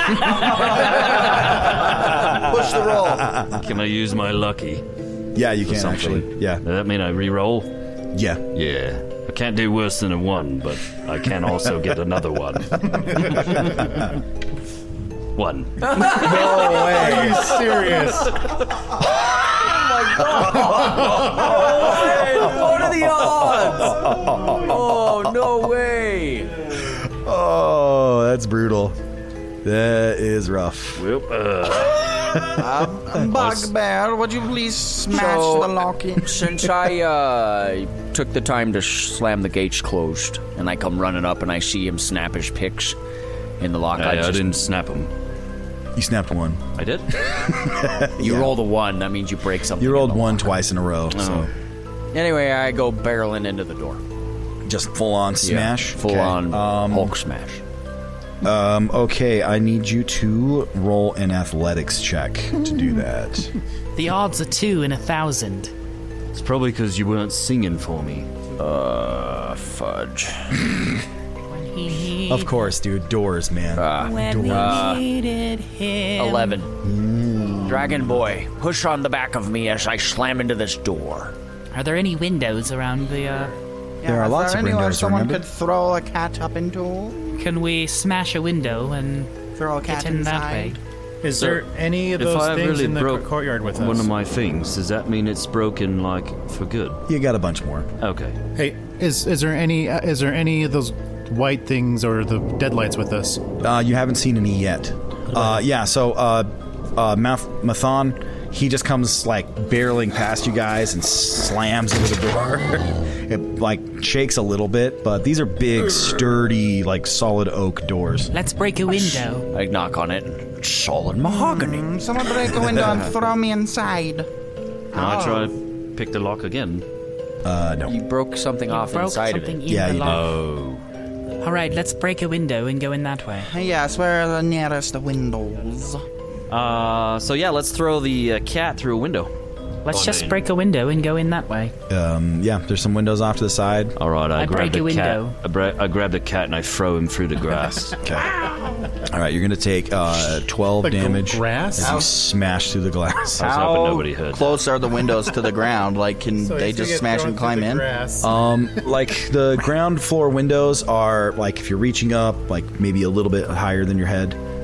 Push the roll. Can I use my lucky? Yeah, you can actually. Yeah. Does that mean I re-roll? Yeah. Yeah. I can't do worse than a 1, but I can also get another 1. 1. No way. Are you serious? Oh my god! What are the odds? Oh, no way! Oh, that's brutal. That is rough. Well, Bugbear, would you please smash the lock in? Since I took the time to slam the gates closed, and I come running up and I see him snap his picks in the lock. I didn't snap them. You snapped 1. I did? You rolled a 1, that means you break something. You rolled 1 twice in a row. Oh. So. Anyway, I go barreling into the door. Just full on smash? Yeah, full on Hulk smash. Okay, I need you to roll an athletics check to do that. The odds are 2 in 1,000. It's probably because you weren't singing for me. Fudge. Of course, dude. Doors, man. When we needed him. 11. Dragon Boy, push on the back of me as I slam into this door. Are there any windows around the, There are lots of windows, someone remember? could throw a cat up into? Can we smash a window and throw a cat get in inside? that way? Is there any of those things in the courtyard with us? One of my things, does that mean it's broken, like, for good? You got a bunch more. Okay. Hey, is there any of those white things or the deadlights with us? You haven't seen any yet. Yeah, so Mathon, he just comes like barreling past you guys and slams into the door. It like shakes a little bit, but these are big, sturdy, like solid oak doors. Let's break a window. I knock on it. It's solid mahogany. Someone break a window and throw me inside. Now I try to pick the lock again. No. You broke something off inside of it. Yeah, you did. Oh. All right, let's break a window and go in that way. Yes, where are the nearest windows? So yeah, let's throw the cat through a window. Let's just break a window and go in that way. Yeah, there's some windows off to the side. All right, I grab break a the cat. window. I grab the cat and I throw him through the grass. Okay. All right, you're gonna take 12 damage grass? as you smash through the glass. I was hoping nobody heard. Close are the windows to the ground? Like, can they just smash and climb in? Like the ground floor windows are like if you're reaching up, like maybe a little bit higher than your head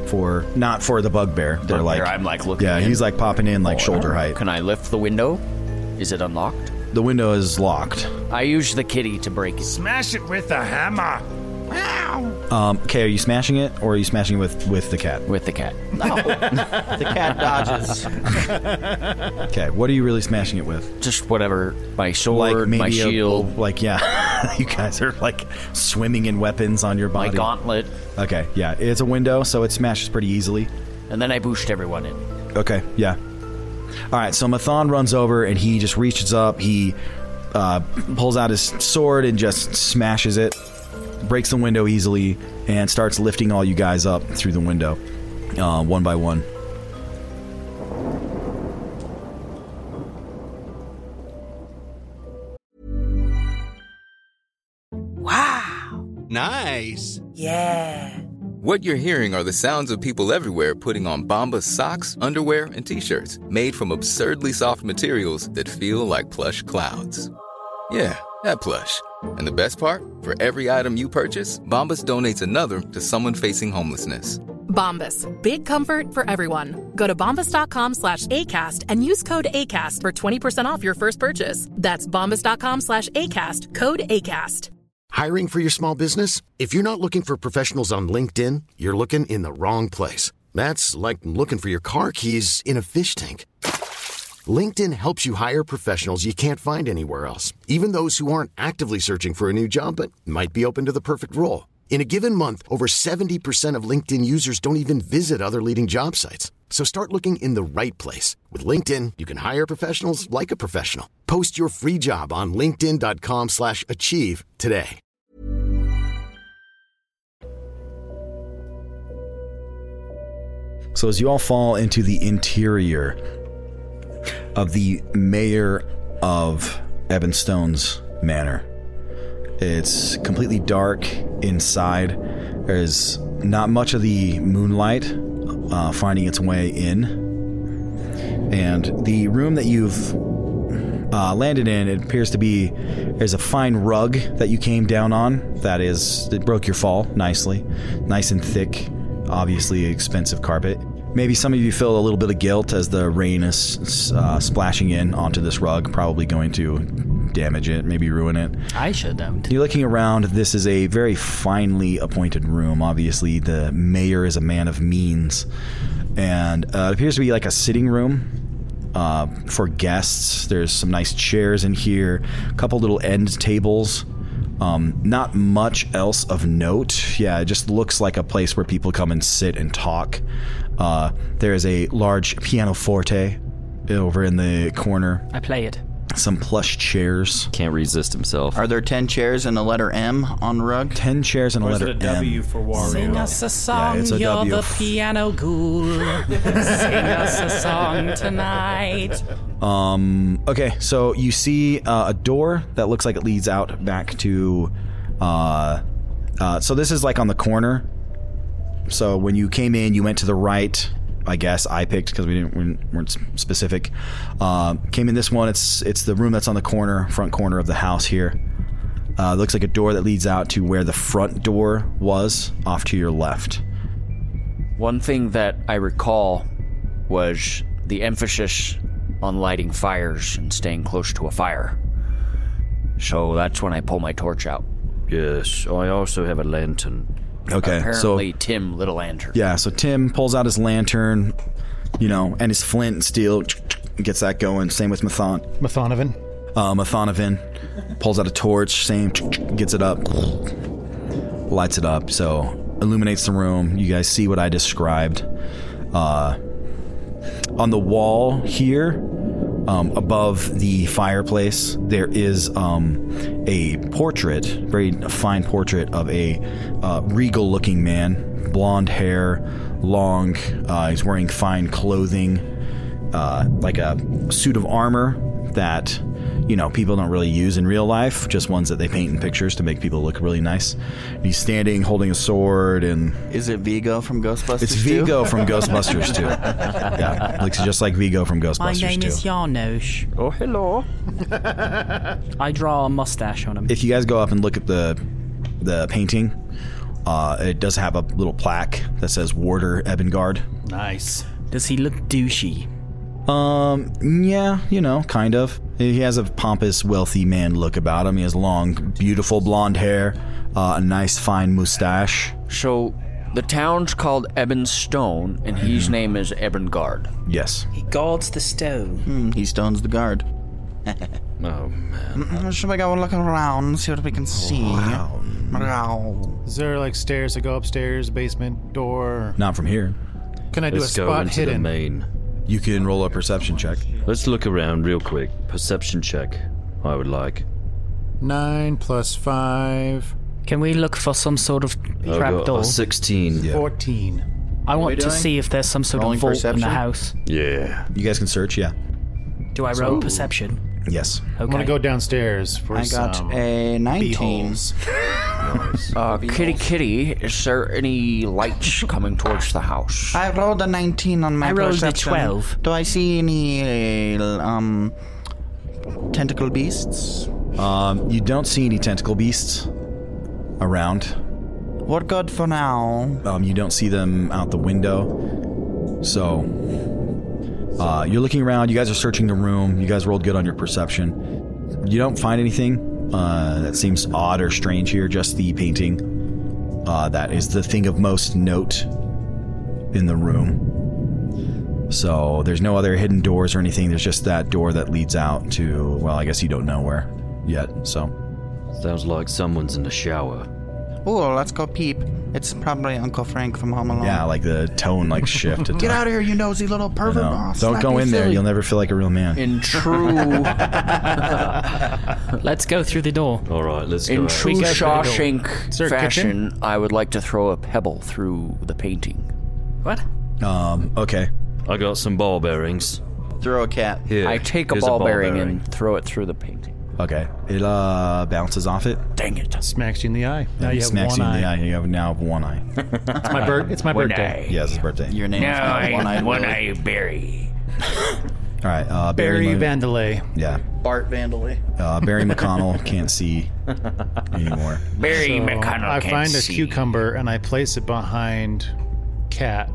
not for the bugbear. They're like, I'm like looking. Yeah, in. he's like popping in like shoulder height. Can I lift the window? Is it unlocked? The window is locked. I use the kitty to break it. Smash it with a hammer. Okay, are you smashing it or are you smashing it with the cat? With the cat. No. The cat dodges. Okay, what are you really smashing it with? Just whatever. My sword, my shield. You guys are like swimming in weapons on your body. My gauntlet. Okay, yeah, it's a window, so it smashes pretty easily. And then I boost everyone in. Okay, yeah. All right, so Mathon runs over and he just reaches up. He pulls out his sword and just smashes it, breaks the window easily, and starts lifting all you guys up through the window, one by one. Wow. Nice. Yeah. What you're hearing are the sounds of people everywhere putting on Bombas socks, underwear, and T-shirts made from absurdly soft materials that feel like plush clouds. Yeah, that plush. And the best part? For every item you purchase, Bombas donates another to someone facing homelessness. Bombas. Big comfort for everyone. Go to bombas.com/ACAST and use code ACAST for 20% off your first purchase. That's bombas.com/ACAST. Code ACAST. Hiring for your small business? If you're not looking for professionals on LinkedIn, you're looking in the wrong place. That's like looking for your car keys in a fish tank. LinkedIn helps you hire professionals you can't find anywhere else, even those who aren't actively searching for a new job but might be open to the perfect role. In a given month, over 70% of LinkedIn users don't even visit other leading job sites. So start looking in the right place. With LinkedIn, you can hire professionals like a professional. Post your free job on linkedin.com/achieve today. So as you all fall into the interior of the mayor of Ebonstone's manor, it's completely dark inside. There's not much of the moonlight finding its way in. And the room that you've landed in, it appears to be, there's a fine rug that you came down on it broke your fall nicely. Nice and thick, obviously expensive carpet. Maybe some of you feel a little bit of guilt as the rain is splashing in onto this rug, probably going to damage it, maybe ruin it. I shouldn't. You're looking around. This is a very finely appointed room. Obviously, the mayor is a man of means. And it appears to be like a sitting room for guests. There's some nice chairs in here, a couple little end tables. Not much else of note. Yeah, it just looks like a place where people come and sit and talk. There is a large pianoforte over in the corner. I play it. Some plush chairs. Can't resist himself. Are there 10 chairs and a letter M on the rug? 10 chairs and a letter M. Or is it a W for Wario? Sing us a song, yeah, it's a you're W. the piano ghoul. Sing us a song tonight. Okay, so you see a door that looks like it leads out back to... so this is like on the corner. So when you came in, you went to the right... I guess I picked because we weren't specific. Came in this one. It's the room that's on the front corner of the house here. Looks like a door that leads out to where the front door was, off to your left. One thing that I recall was the emphasis on lighting fires and staying close to a fire. So that's when I pull my torch out. Yes, I also have a lantern. Okay, apparently Tim lit a lantern. Yeah, so Tim pulls out his lantern, and his flint and steel, gets that going. Same with Mathonovan. Mathonovan pulls out a torch, same, gets it up, lights it up, so illuminates the room. You guys see what I described. On the wall here, above the fireplace, there is a portrait, very fine portrait of a regal-looking man, blonde hair, long. He's wearing fine clothing, like a suit of armor that people don't really use in real life, just ones that they paint in pictures to make people look really nice. He's standing holding a sword. And is it Vigo from Ghostbusters 2? It's Vigo from Ghostbusters 2. Yeah, looks just like Vigo from Ghostbusters 2. My name is Janusz. Oh, hello. I draw a mustache on him. If you guys go up and look at the painting, It does have a little plaque that says Warder Ebengard. Nice. Does he look douchey? Yeah, kind of. He has a pompous, wealthy man look about him. He has long, beautiful blonde hair, a nice, fine mustache. So, the town's called Ebonstone, and his name is Ebengard. Yes. He guards the stone. He stones the guard. Oh, man. Should we go look around, see what we can see? Wow. Is there like stairs that go upstairs, basement door? Not from here. Can I do Let's a go spot into hidden? the main. You can roll a perception check. Let's look around real quick. Perception check, I would like. 9 + 5. Can we look for some sort of trap door? 16. Yeah. 14. I want to see if there's some sort of vault in the house. Yeah. You guys can search, yeah. Do I roll perception? Yes. Okay. I'm going to go downstairs for I got some a 19. Kitty, is there any lights coming towards the house? I rolled a 19 on my I rolled a perception. 12. Do I see any, tentacle beasts? You don't see any tentacle beasts around. What good for now? You don't see them out the window. So, you're looking around. You guys are searching the room. You guys rolled good on your perception. You don't find anything that seems odd or strange here, just the painting. That is the thing of most note in the room. So, there's no other hidden doors or anything. There's just that door that leads out to, well, I guess you don't know where yet, so. Sounds like someone's in the shower. Oh, let's go peep. It's probably Uncle Frank from Home Alone. Yeah, like the tone shifted. Get out of here, you nosy little pervert. Don't go in there. You'll never feel like a real man. In true... Let's go through the door. All right, let's go. In true Shawshank a fashion, I would like to throw a pebble through the painting. What? Okay. I got some ball bearings. Throw a cat. Here, I take a here's ball bearing and throw it through the painting. Okay. It bounces off it. Dang it. Smacks you in the eye. Now you have smacks one you in the eye. eye. You have now have one eye. It's my birthday. Yeah, it's his birthday. Your name is One-Eye Barry. All right. Barry Vandelay. Yeah. Bart Vandelay. Barry McConnell can't see anymore. Barry McConnell I can't find a see. cucumber and I place it behind Cat.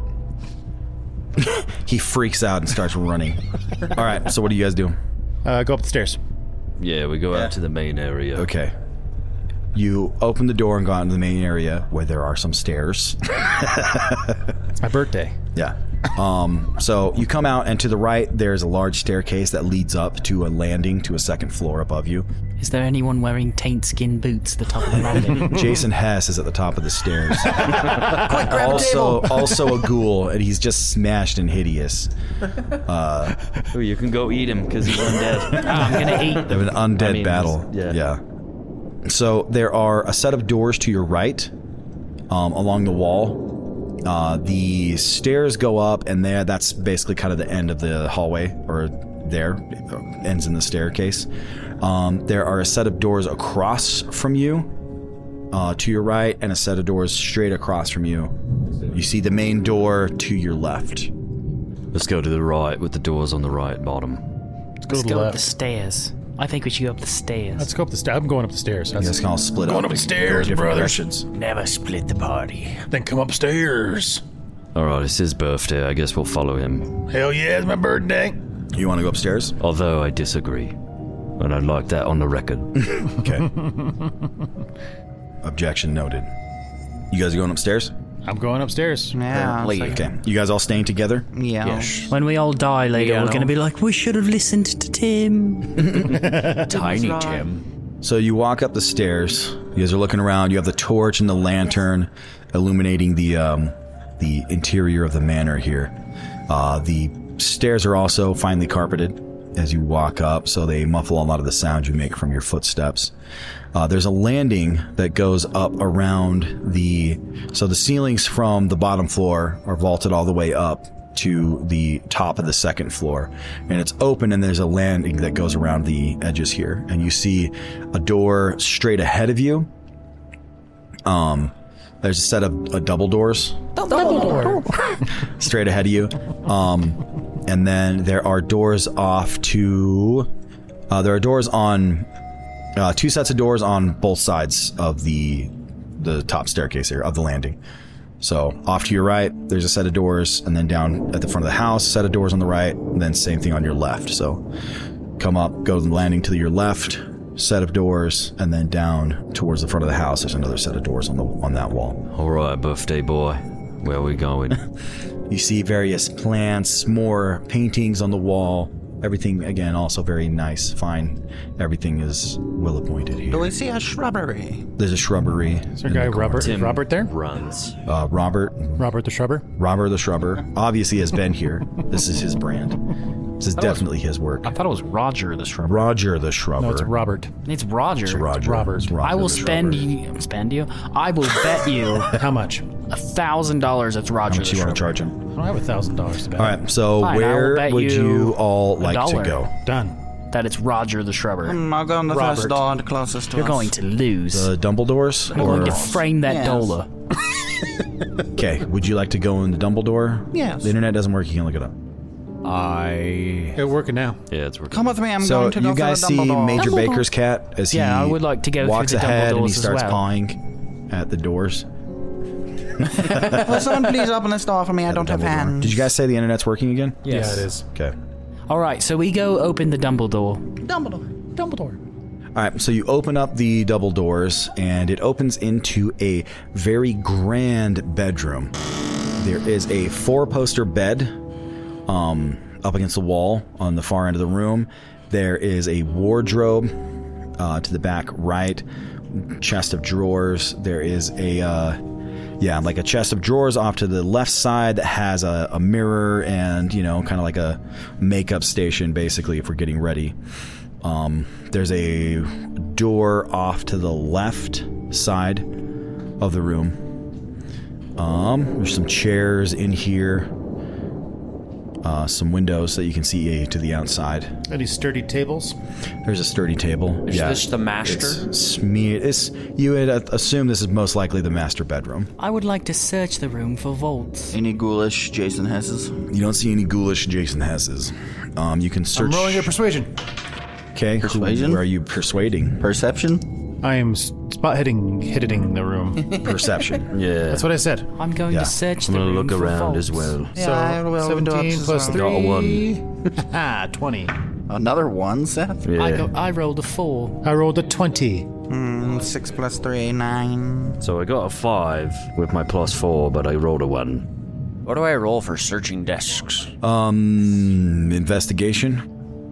He freaks out and starts running. All right. So what do you guys do? Go up the stairs. Yeah, we go out to the main area. Okay. You open the door and go out into the main area where there are some stairs. It's my birthday. Yeah. So you come out, and to the right, there's a large staircase that leads up to a landing to a second floor above you. Is there anyone wearing taint skin boots at the top of the landing? Jason Hess is at the top of the stairs. Quick, grab a table. Also a ghoul, and he's just smashed and hideous. Oh, you can go eat him because he's undead. I'm gonna eat. They have an undead battle. Yeah. So there are a set of doors to your right, along the wall. The stairs go up, and that's basically kind of the end of the hallway, or there, it ends in the staircase. There are a set of doors across from you, to your right, and a set of doors straight across from you. You see the main door to your left. Let's go to the right with the doors on the right bottom. Let's go up the stairs. I think we should go up the stairs. Let's go up the stairs. I'm going up the stairs. You guys can all split up. Going upstairs, different brothers. directions. Never split the party. Then come upstairs. All right, it's his birthday. I guess we'll follow him. Hell yeah, it's my birthday. You want to go upstairs? Although I disagree. And I'd like that on the record. Okay. Objection noted. You guys are going upstairs? I'm going upstairs. Yeah. Okay. You guys all staying together? Yeah. Yes. When we all die later, Yeah, we're no. going to be like, we should have listened to Tim. Tiny Tim. So you walk up the stairs. You guys are looking around. You have the torch and the lantern illuminating the interior of the manor here. The stairs are also finely carpeted as you walk up, so they muffle a lot of the sound you make from your footsteps. There's a landing that goes up around so the ceilings from the bottom floor are vaulted all the way up to the top of the second floor, and it's open, and there's a landing that goes around the edges here, and you see a door straight ahead of you. There's a set of double doors. Double door. Straight ahead of you. And then there are doors off to... there are doors on... two sets of doors on both sides of the the top staircase here of the landing. So off to your right, there's a set of doors, and then down at the front of the house, set of doors on the right, and then same thing on your left. So come up, go to the landing to your left, set of doors, and then down towards the front of the house, there's another set of doors on that wall. All right, birthday boy, where are we going? You see various plants, more paintings on the wall. Everything, again, also very nice, fine. Everything is well appointed here. Do we see a shrubbery? There's a shrubbery. Is there a guy, Robert there? Runs. Robert the Shrubber? Robert the Shrubber. Obviously has been here. This is his brand. This is definitely his work. I thought it was Roger the Shrubber. Roger the Shrubber. No, it's Robert. It's Roger. It's Roger. Robert. It's Roger I will the spend you. I will bet you. How much? $1,000 it's Roger. How much the you want to Shrubber. charge him? I don't have $1,000 to bet. All right, so Fine, I will where bet would you all like to $1. go? Done. That it's Roger the Shrubber. I'll go on the first door, the closest to You're us. going to lose. The Dumbledores? I'm going to frame that Yes. dollar. Okay, would you like to go in the Dumbledore? Yes. The internet doesn't work, you can look it up. It's working now. Yeah, it's working. Come with me, I'm So going to go you guys through the see Dumbledore. Major Baker's cat as he I would like to go walks through the ahead and he Dumbledores as starts well. pawing at the doors. Will someone please open this door for me? I don't have hands. Did you guys say the internet's working again? Yes. Yeah, it is. Okay. All right, so we go open the Dumbledore. Dumbledore. All right, so you open up the double doors, and it opens into a very grand bedroom. There is a 4-poster bed up against the wall on the far end of the room. There is a wardrobe to the back right, chest of drawers. There is like a chest of drawers off to the left side that has a mirror and, kind of like a makeup station, basically, if we're getting ready. There's a door off to the left side of the room. There's some chairs in here. Some windows so you can see to the outside. Any sturdy tables? There's a sturdy table. Is this the master? You would assume this is most likely the master bedroom. I would like to search the room for vaults. Any ghoulish Jason Hesses? You don't see any ghoulish Jason Hesses. You can search. I'm rolling a persuasion. Okay. Persuasion? Where are you persuading? Perception? I am spot hitting the room. Perception. Yeah. That's what I said. I'm going to search I'm the gonna room look for around vaults. as well. Yeah, So I will 17 plus 3. Got a 1. 20. Another one, Seth? Yeah. I rolled a 4. I rolled a 20. 6 plus 3, 9. So I got a 5 with my +4, but I rolled a 1. What do I roll for searching desks? Investigation.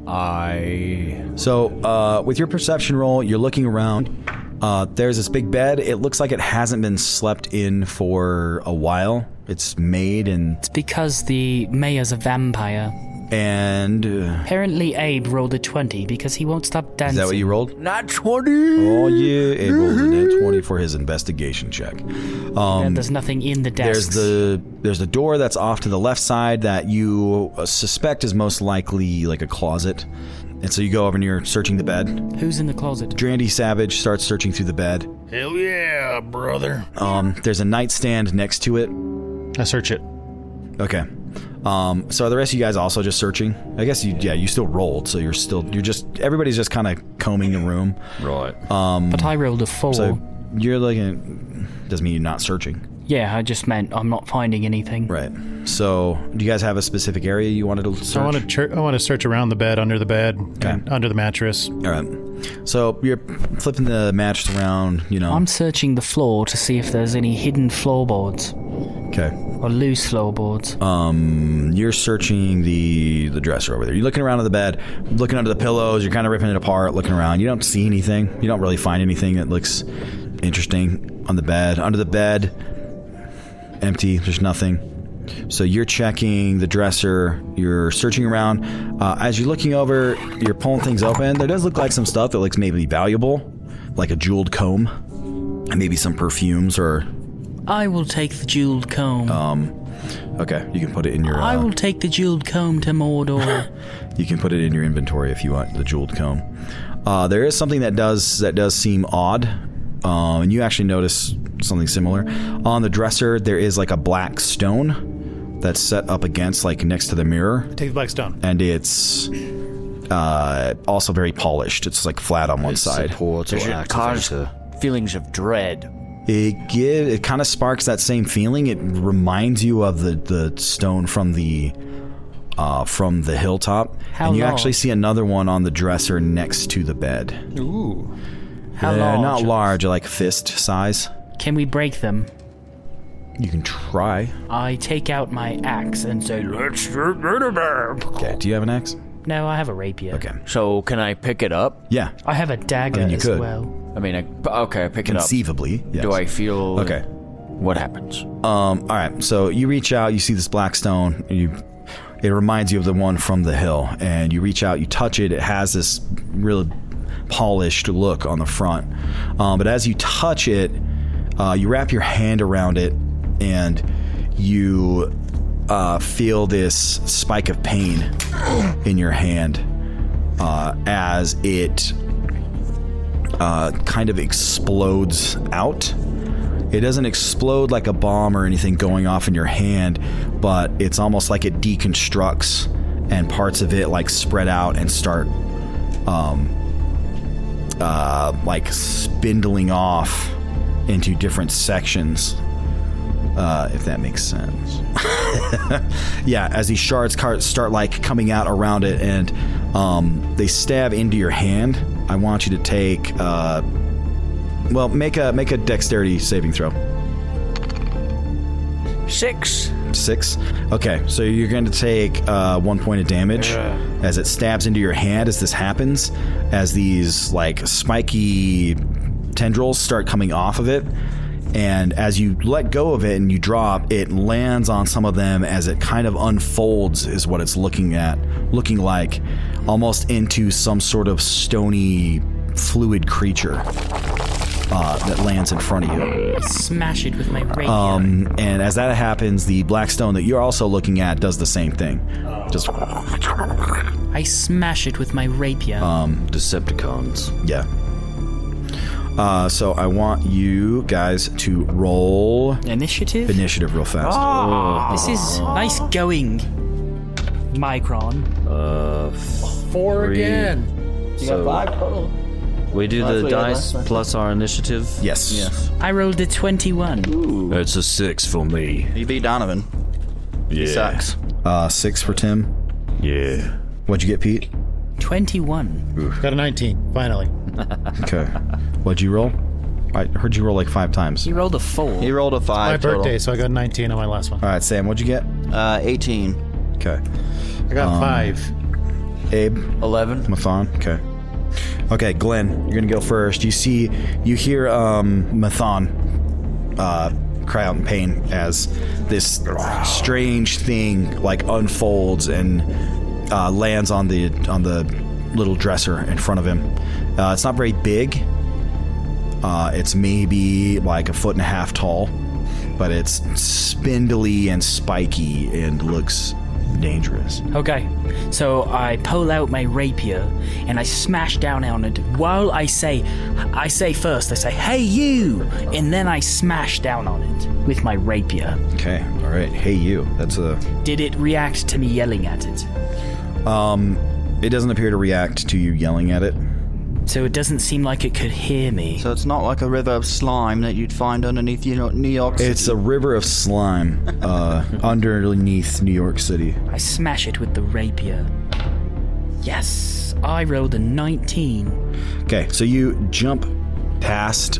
So, with your perception roll, you're looking around. There's this big bed. It looks like it hasn't been slept in for a while. It's made and... It's because the mayor's a vampire. And... Apparently Abe rolled a 20 because he won't stop dancing. Is that what you rolled? Not 20! Oh, yeah. Abe rolled a net 20 for his investigation check. And there's nothing in the desks. There's the door that's off to the left side that you suspect is most likely like a closet. And so you go over and you're searching the bed. Who's in the closet? Drandy Savage starts searching through the bed. Hell yeah, brother. There's a nightstand next to it. I search it. Okay. So are the rest of you guys also just searching? I guess you still rolled, so everybody's just kind of combing the room. Right. But I rolled a 4. So you're looking, doesn't mean you're not searching. Yeah, I just meant I'm not finding anything. Right. So do you guys have a specific area you wanted to search? I want to search around the bed, under the bed, and under the mattress. All right. So you're flipping the mattress around, I'm searching the floor to see if there's any hidden floorboards. Okay. Or loose floorboards. You're searching the dresser over there. You're looking around on the bed, looking under the pillows. You're kind of ripping it apart, looking around. You don't see anything. You don't really find anything that looks interesting on the bed. Under the bed, empty. There's nothing. So you're checking the dresser. You're searching around. As you're looking over, you're pulling things open. There does look like some stuff that looks maybe valuable, like a jeweled comb, and maybe some perfumes or... I will take the jeweled comb. Okay, you can put it in your... I will take the jeweled comb to Mordor. You can put it in your inventory if you want, the jeweled comb. There is something that does seem odd, and you actually notice something similar. On the dresser, there is like a black stone that's set up against, like next to the mirror. Take the black stone. And it's also very polished. It's like flat on one side. Does it cause feelings of dread? It kind of sparks that same feeling. It reminds you of the stone from the hilltop. And you actually see another one on the dresser next to the bed. Ooh. How large? Not large, like fist size. Can we break them? You can try. I take out my axe and say, let's get rid of them. Okay, do you have an axe? No, I have a rapier. Okay. So can I pick it up? Yeah. I have a dagger as well. I mean, I pick it up. Conceivably, yes. Do I feel... Okay. What happens? All right, so you reach out, you see this black stone, it reminds you of the one from the hill, and you reach out, you touch it, it has this really polished look on the front. But as you touch it, you wrap your hand around it, and you feel this spike of pain in your hand as it kind of explodes out. It doesn't explode like a bomb or anything going off in your hand, but it's almost like it deconstructs and parts of it like spread out and start like spindling off into different sections, if that makes sense. Yeah, as these shards start like coming out around it and they stab into your hand. I want you to take make a dexterity saving throw. 6. Okay, so you're going to take 1 point of damage as it stabs into your hand. As this happens, as these like spiky tendrils start coming off of it, and as you let go of it and you drop, it lands on some of them as it kind of unfolds, is what it's looking like, almost into some sort of stony fluid creature that lands in front of you. I smash it with my rapier. And as that happens, the black stone that you're also looking at does the same thing. Just I smash it with my rapier. Decepticons. Yeah. So I want you guys to roll initiative real fast. This is nice going, Micron. 4 again. You got 5 total. We do the dice plus our initiative? Yes. I rolled a 21. Ooh. That's a 6 for me. You beat Donovan. Yeah. He sucks. 6 for Tim. Yeah. What'd you get, Pete? 21. Oof. Got a 19, finally. Okay. What'd you roll? I heard you roll like 5 times. He rolled a 4. He rolled a 5 My total. birthday, so I got 19 on my last one. All right, Sam, what'd you get? 18. Okay. I got 5. Abe? 11. Mathan? Okay. Okay, Glenn, you're gonna go first. You hear Mathan cry out in pain as this strange thing like unfolds and lands on the little dresser in front of him. It's not very big. It's maybe like 1.5 feet tall, but it's spindly and spiky and looks dangerous. Okay, so I pull out my rapier and I smash down on it. While I say first, I say, "Hey you!" and then I smash down on it with my rapier. Okay, all right. Hey you. That's a. Did it react to me yelling at it? It doesn't appear to react to you yelling at it. So it doesn't seem like it could hear me. So it's not like a river of slime that you'd find underneath New York City. It's a river of slime underneath New York City. I smash it with the rapier. Yes, I rolled a 19. Okay, so you jump past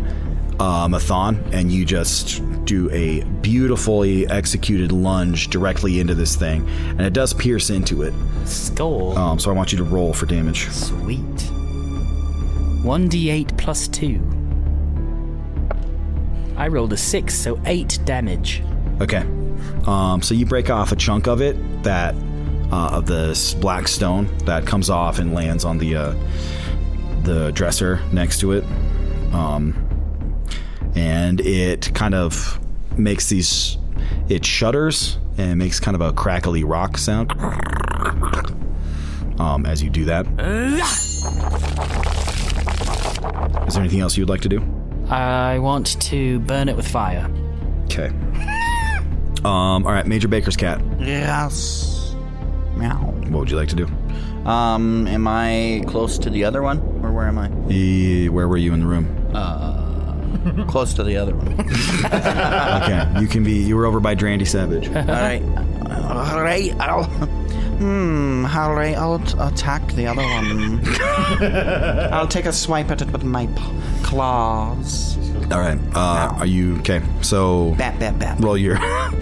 Mathan and you just do a beautifully executed lunge directly into this thing, and it does pierce into it. Skull. So I want you to roll for damage. Sweet. 1d8 plus 2. I rolled a 6, so 8 damage. Okay. So you break off a chunk of it, that of this black stone that comes off and lands on the dresser next to it. And it kind of makes these... It shudders and makes kind of a crackly rock sound as you do that. Is there anything else you would like to do? I want to burn it with fire. Okay. All right, Major Baker's cat. Yes. Meow. What would you like to do? Am I close to the other one? Or where am I? Where were you in the room? Close to the other one. Okay, you were over by Drandy Savage. Alright, I'll attack the other one. I'll take a swipe at it with my claws. Alright, are you... Okay, so... Bat. Roll your...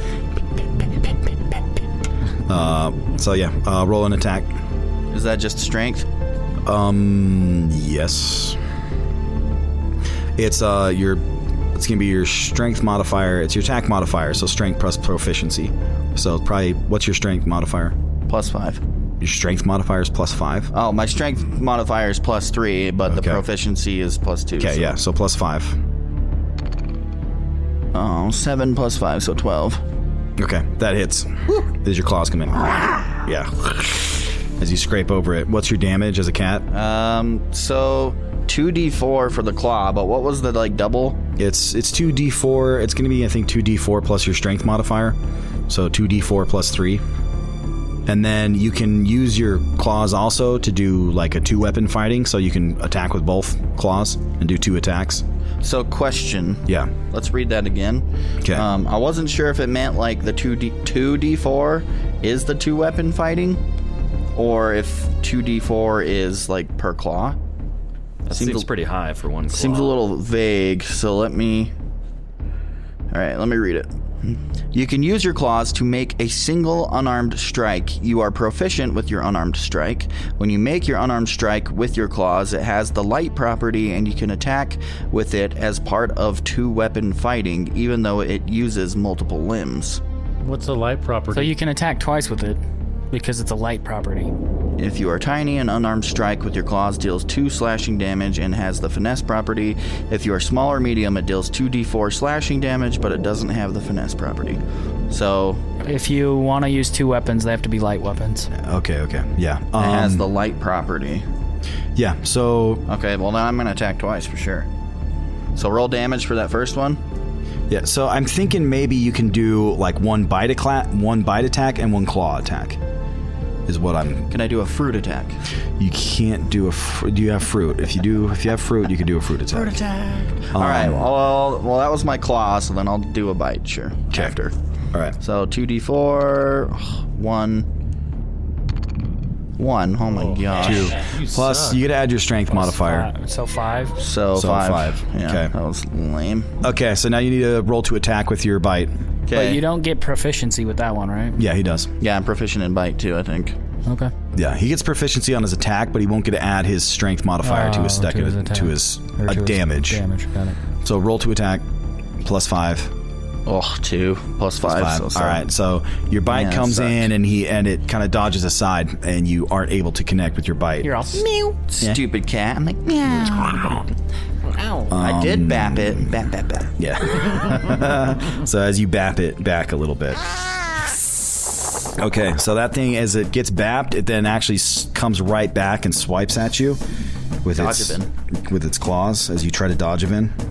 roll an attack. Is that just strength? Yes. It's it's gonna be your strength modifier. It's your attack modifier, so strength plus proficiency. So probably, what's your strength modifier? +5. Your strength modifier is +5? Oh, my strength modifier is +3, but the proficiency is +2. Okay, yeah, so +5. Oh, 7 + 5, so 12. Okay, that hits. As your claws come in. Yeah. As you scrape over it. What's your damage as a cat? So 2d4 for the claw, but what was the double? It's 2d4. It's going to be, I think, 2d4 plus your strength modifier. So 2d4 plus 3. And then you can use your claws also to do a 2-weapon fighting, so you can attack with both claws and do 2 attacks. So question. Yeah. Let's read that again. Okay. I wasn't sure if it meant the 2d4 is the 2-weapon fighting, or if 2d4 is per claw. That seems pretty high for one claw. Seems a little vague, so let me read it. You can use your claws to make a single unarmed strike. You are proficient with your unarmed strike. When you make your unarmed strike with your claws, it has the light property, and you can attack with it as part of 2-weapon fighting, even though it uses multiple limbs. What's the light property? So you can attack twice with it, because it's a light property. If you are tiny, an unarmed strike with your claws deals 2 slashing damage and has the finesse property. If you are small or medium, it deals 2d4 slashing damage, but it doesn't have the finesse property. So... if you want to use 2 weapons, they have to be light weapons. Okay, yeah. It has the light property. Yeah, so... Okay, well then I'm going to attack twice for sure. So roll damage for that first one. Yeah, so I'm thinking maybe you can do 1 bite attack and 1 claw attack. Is what I'm... Can I do a fruit attack? You can't do do you have fruit? If you have fruit, you can do a fruit attack. Fruit attack. All right. Well, that was my claw, so then I'll do a bite. Sure. Okay. After. All right. So 2d4, 1. Oh my gosh. 2. Plus, you get to add your strength modifier. So 5. So 5. Yeah, okay. That was lame. Okay, so now you need to roll to attack with your bite. But you don't get proficiency with that one, right? Yeah, he does. Yeah, I'm proficient in bite too, I think. Okay. Yeah, he gets proficiency on his attack, but he won't get to add his strength modifier to his damage. Got it. So roll to attack, +5. Oh, 2 +5. So all right, so your bite comes in, and it kind of dodges aside, and you aren't able to connect with your bite. You're all meow. Stupid cat. I'm like, meow. I did bap it. Bap. Yeah. So as you bap it back a little bit. Okay, so that thing, as it gets bapped, it then actually comes right back and swipes at you with its claws as you try to dodge him in.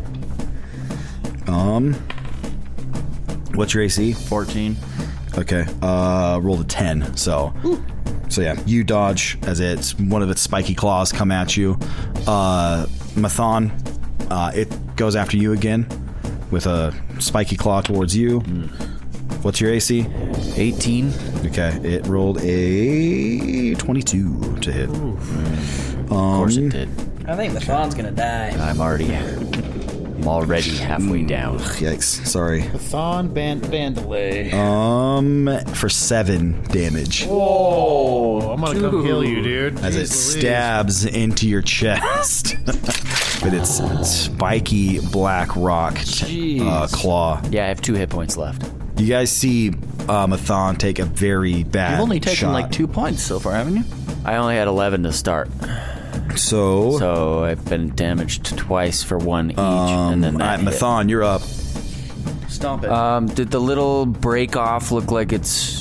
What's your AC? 14. Okay, rolled a 10. So yeah, you dodge as one of its spiky claws come at you. Mathon, it goes after you again with a spiky claw towards you. What's your AC? 18. Okay, it rolled a 22 to hit. Of course it did. I think Mathon's gonna die. I'm already halfway down. Yikes, sorry. Mathon Bandalay. For 7 damage. Whoa, I'm gonna come kill you, dude. As it stabs into your chest with its spiky black rock claw. Yeah, I have 2 hit points left. You guys see Mathon take a very bad You've only taken shot. 2 points so far, haven't you? I only had 11 to start. So I've been damaged twice for 1 each, and then that Mathon, you're up. Stomp it. Did the little break off look like it's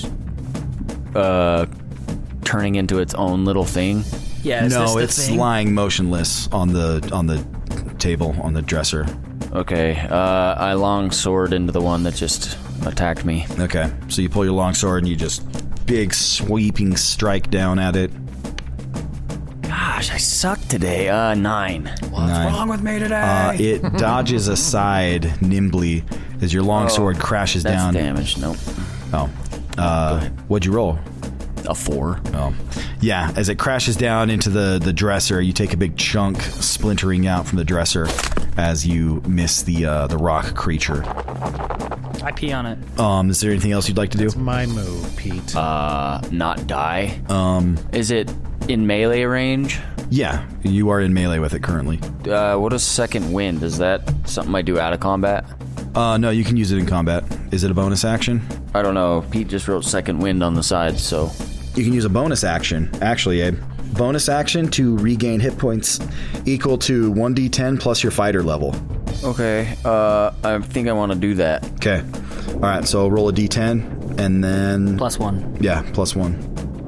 turning into its own little thing? Yeah. No, it's lying motionless on the table on the dresser. Okay. I long sword into the one that just attacked me. Okay, so you pull your long sword and you just big sweeping strike down at it. God Gosh, I suck today. 9. What's wrong with me today? It dodges aside nimbly as your longsword crashes down. That's damage. Nope. Oh. What'd you roll? A 4. Oh. Yeah, as it crashes down into the dresser, you take a big chunk splintering out from the dresser as you miss the rock creature. I pee on it. Is there anything else you'd like to do? It's my move, Pete. Not die. Is it in melee range? Yeah, you are in melee with it currently. What is second wind? Is that something I do out of combat? No, you can use it in combat. Is it a bonus action? I don't know. Pete just wrote second wind on the side, so... You can use a bonus action, actually, Abe. Bonus action to regain hit points equal to 1d10 plus your fighter level. Okay, I think I want to do that. Okay. All right, so roll a d10, and then... +1. Yeah, +1.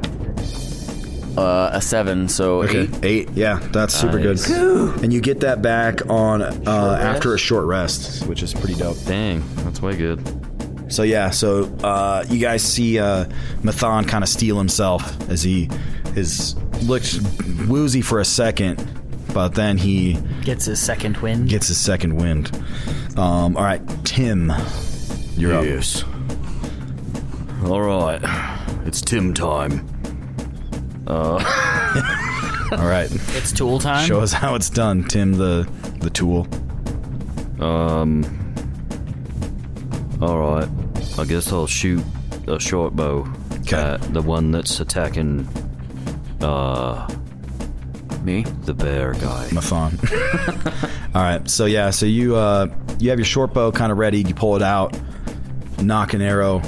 A 7, so okay. 8. 8, yeah, that's super good. And you get that back on after a short rest, which is pretty dope. Dang, that's way good. So yeah, you guys see Mathon kind of steal himself as he looks woozy for a second, but then he gets his second wind. All right, Tim, you're up. Yes. All right, it's Tim time. All right, it's tool time. Show us how it's done, Tim, the tool. All right. I guess I'll shoot a short bow at the one that's attacking me, the bear guy. Mathon. All right. So yeah. So you have your short bow kind of ready. You pull it out, knock an arrow,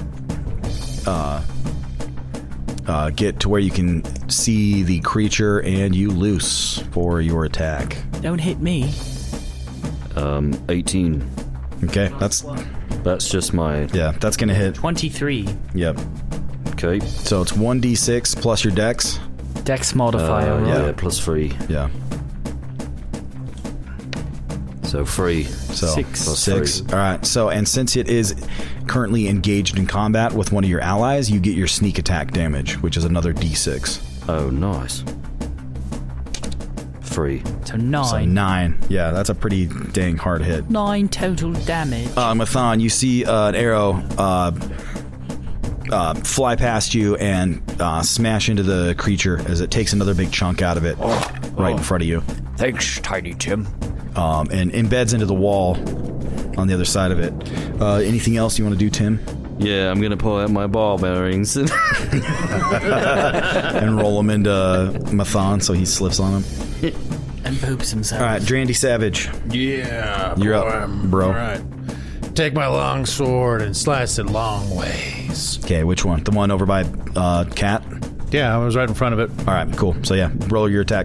get to where you can see the creature, and you loose for your attack. Don't hit me. 18. Okay, that's just my... Yeah, that's going to hit. 23. Yep. Okay. So it's 1d6 plus your dex. Dex modifier, right? Yeah, +3. Yeah. So 3. So 6. Plus 6. All right. So, and since it is currently engaged in combat with one of your allies, you get your sneak attack damage, which is another d6. Oh, nice. 3. So 9. So 9. Yeah, that's a pretty dang hard hit. 9 total damage. Mathon, you see an arrow fly past you and smash into the creature as it takes another big chunk out of it in front of you. Thanks, Tiny Tim. And embeds into the wall on the other side of it. Anything else you want to do, Tim? Yeah, I'm going to pull out my ball bearings and roll them into Mathon so he slips on them. And poops himself. All right, Drandy Savage. Yeah, you're up, bro. All right. Take my long sword and slice it long ways. Okay, which one? The one over by Cat? Yeah, I was right in front of it. All right, cool. So yeah, roll your attack.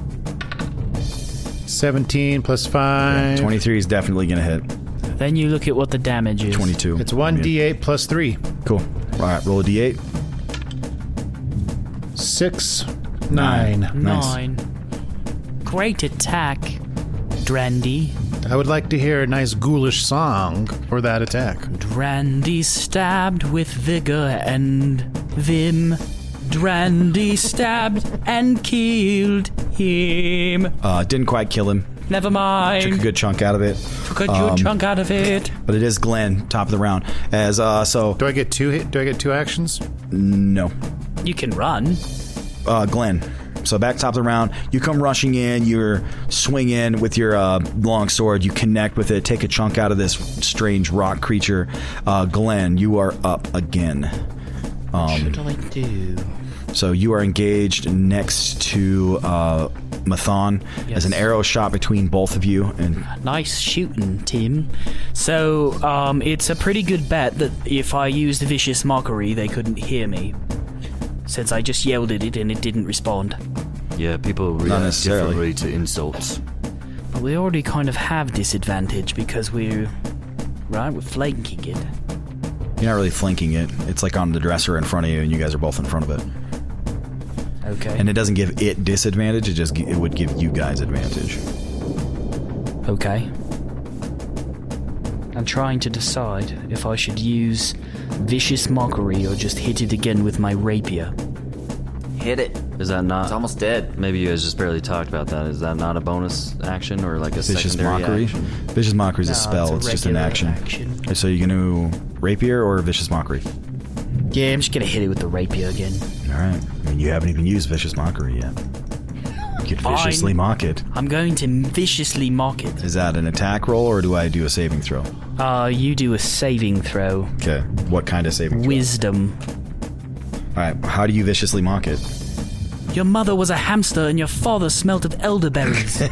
17 plus 5. Yeah, 23 is definitely going to hit. Then you look at what the damage is. 22. It's 1d8 plus 3. Cool. All right, roll a d8. 6, 9. Nice. 9. Great attack, Drandy. I would like to hear a nice ghoulish song for that attack. Drandy stabbed with vigor and vim. Drandy stabbed and killed him. Didn't quite kill him. Never mind. Took a good chunk out of it. Took a good chunk out of it. But it is Glenn, top of the round. As so, do I get two actions? No. You can run. Glenn. So back top of the round, you come rushing in. You're swinging with your long sword. You connect with it, take a chunk out of this strange rock creature. Glenn, you are up again. What should I do? So you are engaged next to Mathon. Yes. As an arrow shot between both of you. And nice shooting, Tim. So it's a pretty good bet that if I used Vicious Mockery, they couldn't hear me, since I just yelled at it and it didn't respond. Yeah, people react differently to insults. But we already kind of have disadvantage because we're flanking it. You're not really flanking it. It's like on the dresser in front of you, and you guys are both in front of it. Okay. And it doesn't give it disadvantage. It would give you guys advantage. Okay. I'm trying to decide if I should use Vicious Mockery or just hit it again with my rapier. Hit it. Is that not? It's almost dead. Maybe you guys just barely talked about that. Is that not a bonus action or like a Vicious secondary Mockery? action? Vicious Mockery is a spell. It's just an action. So you can do Rapier or Vicious Mockery? Yeah, I'm just going to hit it with the rapier again. All right. I mean, you haven't even used Vicious Mockery yet. You could viciously mock it. I'm going to viciously mock it. Is that an attack roll or do I do a saving throw? You do a saving throw. Okay. What kind of saving throw? Wisdom. All right. How do you viciously mock it? Your mother was a hamster and your father smelt of elderberries.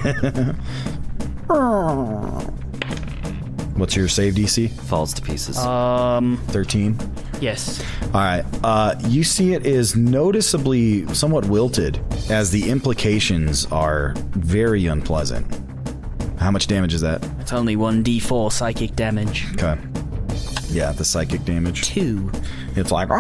What's your save DC? Falls to pieces. 13? Yes. All right. You see it is noticeably somewhat wilted as the implications are very unpleasant. How much damage is that? It's only 1d4 psychic damage. Okay. Yeah, the psychic damage. 2. It's like...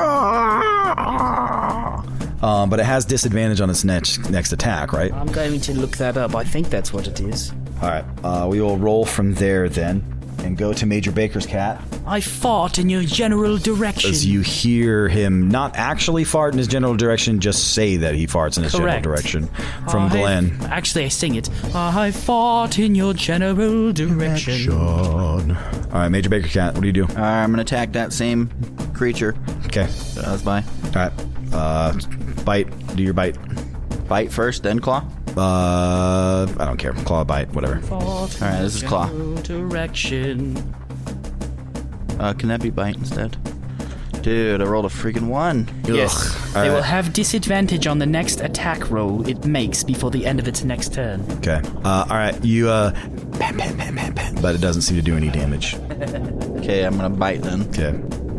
but it has disadvantage on its next attack, right? I'm going to look that up. I think that's what it is. All right. We will roll from there then and go to Major Baker's cat. I fart in your general direction. As you hear him not actually fart in his general direction, just say that he farts in his general direction. From Glenn. Actually, I sing it. I fart in your general direction. All right, Major Baker cat, what do you do? I'm going to attack that same creature. Okay. That I was by. All right. Bite. Do your bite. Bite first, then claw? I don't care. Claw, bite, whatever. All right, this is claw. Direction. Can that be bite instead? Dude, I rolled a freaking 1. Yes. They will have disadvantage on the next attack roll it makes before the end of its next turn. Okay. All right. You, but it doesn't seem to do any damage. Okay, I'm going to bite then. Okay.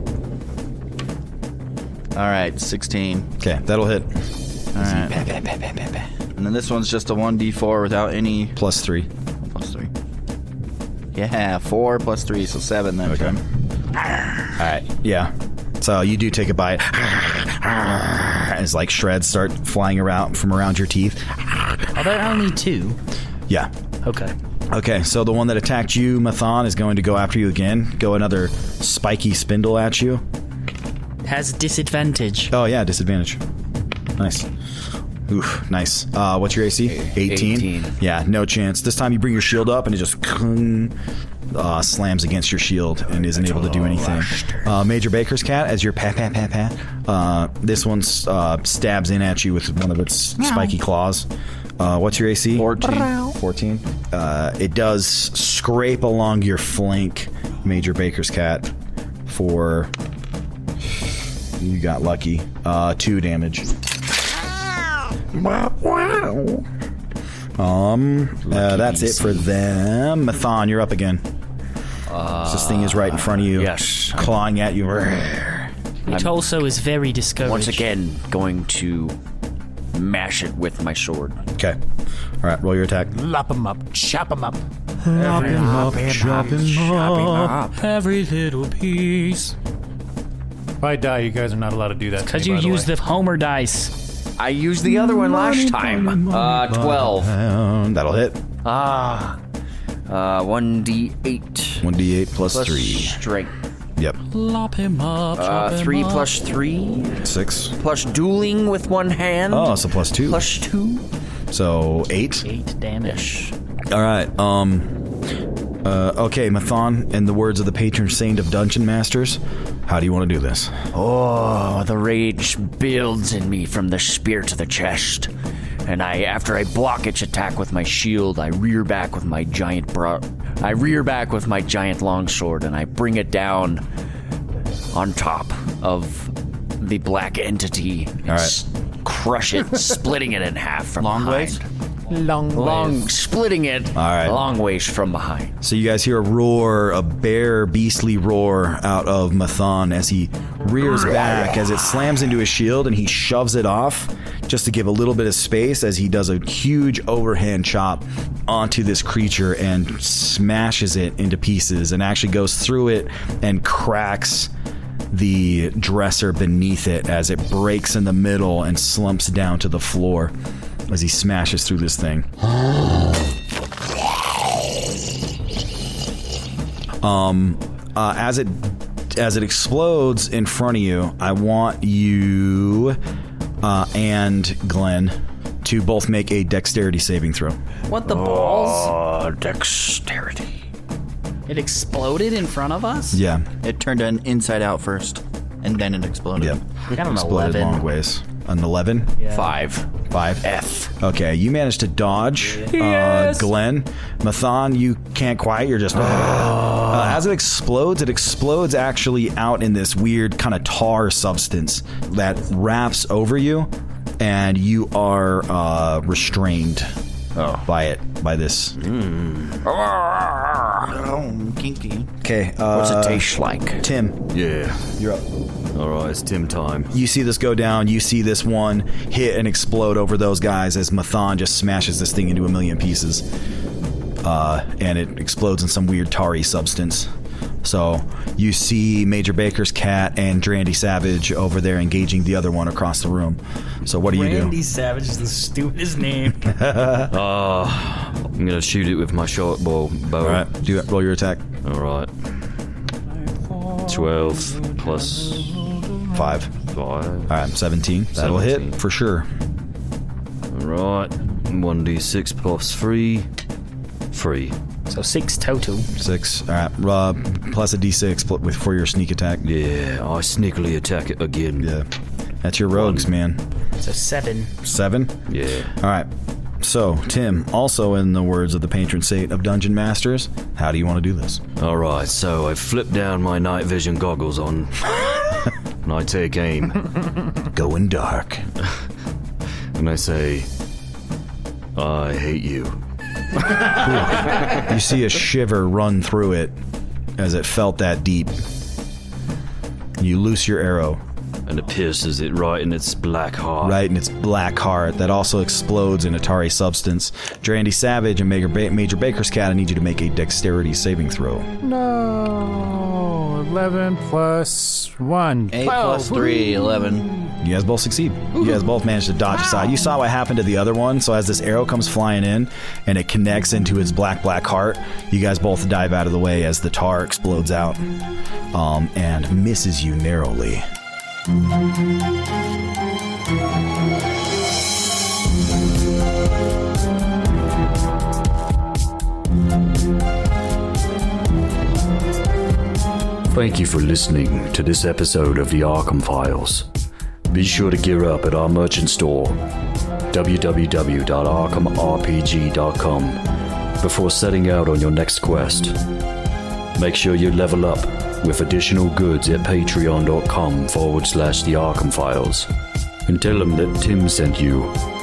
All right, 16. Okay, that'll hit. All right. And then this one's just a 1d4 without any... Plus 3. Plus 3. Yeah, 4 plus 3, so 7 that time. All right, yeah. So you do take a bite. As like shreds start flying around from around your teeth. Are there only 2? Yeah. Okay. Okay, so the one that attacked you, Mathon, is going to go after you again. Go another spiky spindle at you. Has disadvantage. Oh, yeah, disadvantage. Nice. Oof, nice. What's your AC? 18? Yeah, no chance. This time you bring your shield up and it just slams against your shield and isn't able to do anything. Major Baker's cat, as your pat. This one stabs in at you with one of its spiky claws. What's your AC? 14. It does scrape along your flank, Major Baker's cat, for... You got lucky. 2 damage. That's it for them. Mathon, you're up again. This thing is right in front of you. Yes. Clawing at you. It also is very discouraged. Once again, going to mash it with my sword. Okay. All right, roll your attack. Lop him up, chop him up. Lop him up, chop him up. Every little piece. If I die, you guys are not allowed to do that. Because you used the Homer dice. I used the other one last time. 12. That'll hit. 1d8. 1d8 plus 3. Strength. Yep. Lop him up. 3 plus 3. 6. Plus dueling with one hand. Oh, so plus 2. Plus 2. So 8. 8 damage. All right. Okay, Mathon, in the words of the patron saint of Dungeon Masters, how do you want to do this? Oh, the rage builds in me from the spear to the chest. And after I block its attack with my shield, I rear back with my giant longsword, and I bring it down on top of the black entity and crush it, splitting it in half from long behind. ways? Long, splitting it long ways from behind. So you guys hear a roar, a bare, beastly roar out of Mathon as he rears back, as it slams into his shield, and he shoves it off just to give a little bit of space as he does a huge overhand chop onto this creature and smashes it into pieces and actually goes through it and cracks the dresser beneath it as it breaks in the middle and slumps down to the floor as he smashes through this thing. As it explodes in front of you, I want you and Glenn to both make a dexterity saving throw. What the balls? Dexterity. It exploded in front of us? Yeah. It turned an inside out first, and then it exploded. Yeah. I got an Exploded 11. long ways. An 11? Yeah. 5. 5? F. Okay, you managed to dodge. Yes. Glenn. Mathon, you can't quite. You're just... as it explodes actually out in this weird kind of tar substance that wraps over you, and you are restrained by this. Oh, kinky. Okay. What's it taste like? Tim. Yeah. You're up. All right, it's Tim time. You see this go down. You see this one hit and explode over those guys as Mathon just smashes this thing into a million pieces. And it explodes in some weird tarry substance. So you see Major Baker's cat and Drandy Savage over there engaging the other one across the room. So what do you do? Randy Savage is the stupidest name. I'm going to shoot it with my short bow. All right, do it. Roll your attack. All right. 12 plus 5. All right, 17. That'll hit for sure. All right. 1d6 plus 3. 3. So 6 total. 6. All right. Plus a d6 for your sneak attack. Yeah, I sneakily attack it again. Yeah. That's your rogues, man. So 7. 7? Yeah. All right. So, Tim, also in the words of the patron saint of Dungeon Masters, how do you want to do this? All right, so I flip down my night vision goggles on, and I take aim. Going dark. And I say, I hate you. You see a shiver run through it as it felt that deep. You loose your arrow. And it pierces it right in its black heart. Right in its black heart. That also explodes in Atari substance. Drandy Savage and Major Baker's cat, I need you to make a dexterity saving throw. No. 11 plus 1. 8 plus 3, 11. You guys both succeed. You guys both managed to dodge aside. You saw what happened to the other one, so as this arrow comes flying in and it connects into its black heart, you guys both dive out of the way as the tar explodes out and misses you narrowly. Thank you for listening to this episode of the Arkham Files. Be sure to gear up at our merchant store, www.arkhamrpg.com, before setting out on your next quest. Make sure you level up with additional goods at patreon.com/the Arkham Files. And tell them that Tim sent you.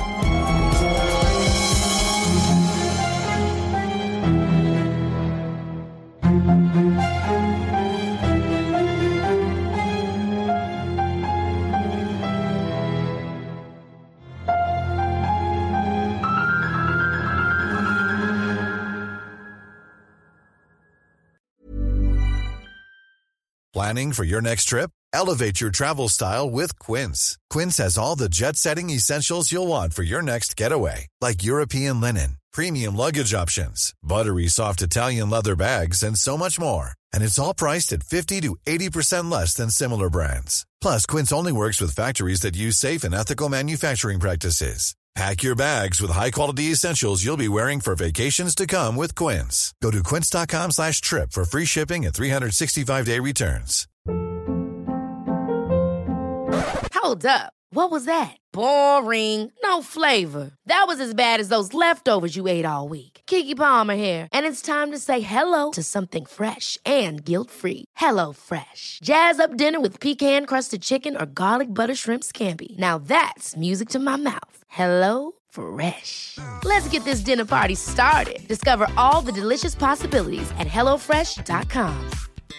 Planning for your next trip? Elevate your travel style with Quince. Quince has all the jet-setting essentials you'll want for your next getaway, like European linen, premium luggage options, buttery soft Italian leather bags, and so much more. And it's all priced at 50 to 80% less than similar brands. Plus, Quince only works with factories that use safe and ethical manufacturing practices. Pack your bags with high-quality essentials you'll be wearing for vacations to come with Quince. Go to quince.com/trip for free shipping and 365-day returns. Hold up. What was that? Boring. No flavor. That was as bad as those leftovers you ate all week. Keke Palmer here. And it's time to say hello to something fresh and guilt-free. Hello Fresh. Jazz up dinner with pecan-crusted chicken or garlic butter shrimp scampi. Now that's music to my mouth. Hello Fresh. Let's get this dinner party started. Discover all the delicious possibilities at HelloFresh.com.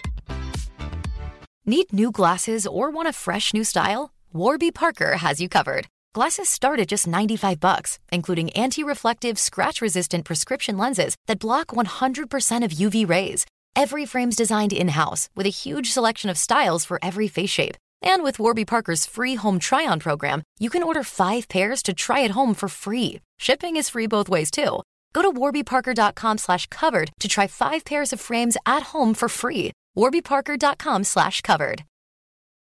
Need new glasses or want a fresh new style? Warby Parker has you covered. Glasses start at just $95, including anti-reflective, scratch-resistant prescription lenses that block 100% of UV rays. Every frame's designed in-house with a huge selection of styles for every face shape. And with Warby Parker's free home try-on program, you can order 5 pairs to try at home for free. Shipping is free both ways, too. Go to warbyparker.com/covered to try 5 pairs of frames at home for free. warbyparker.com/covered.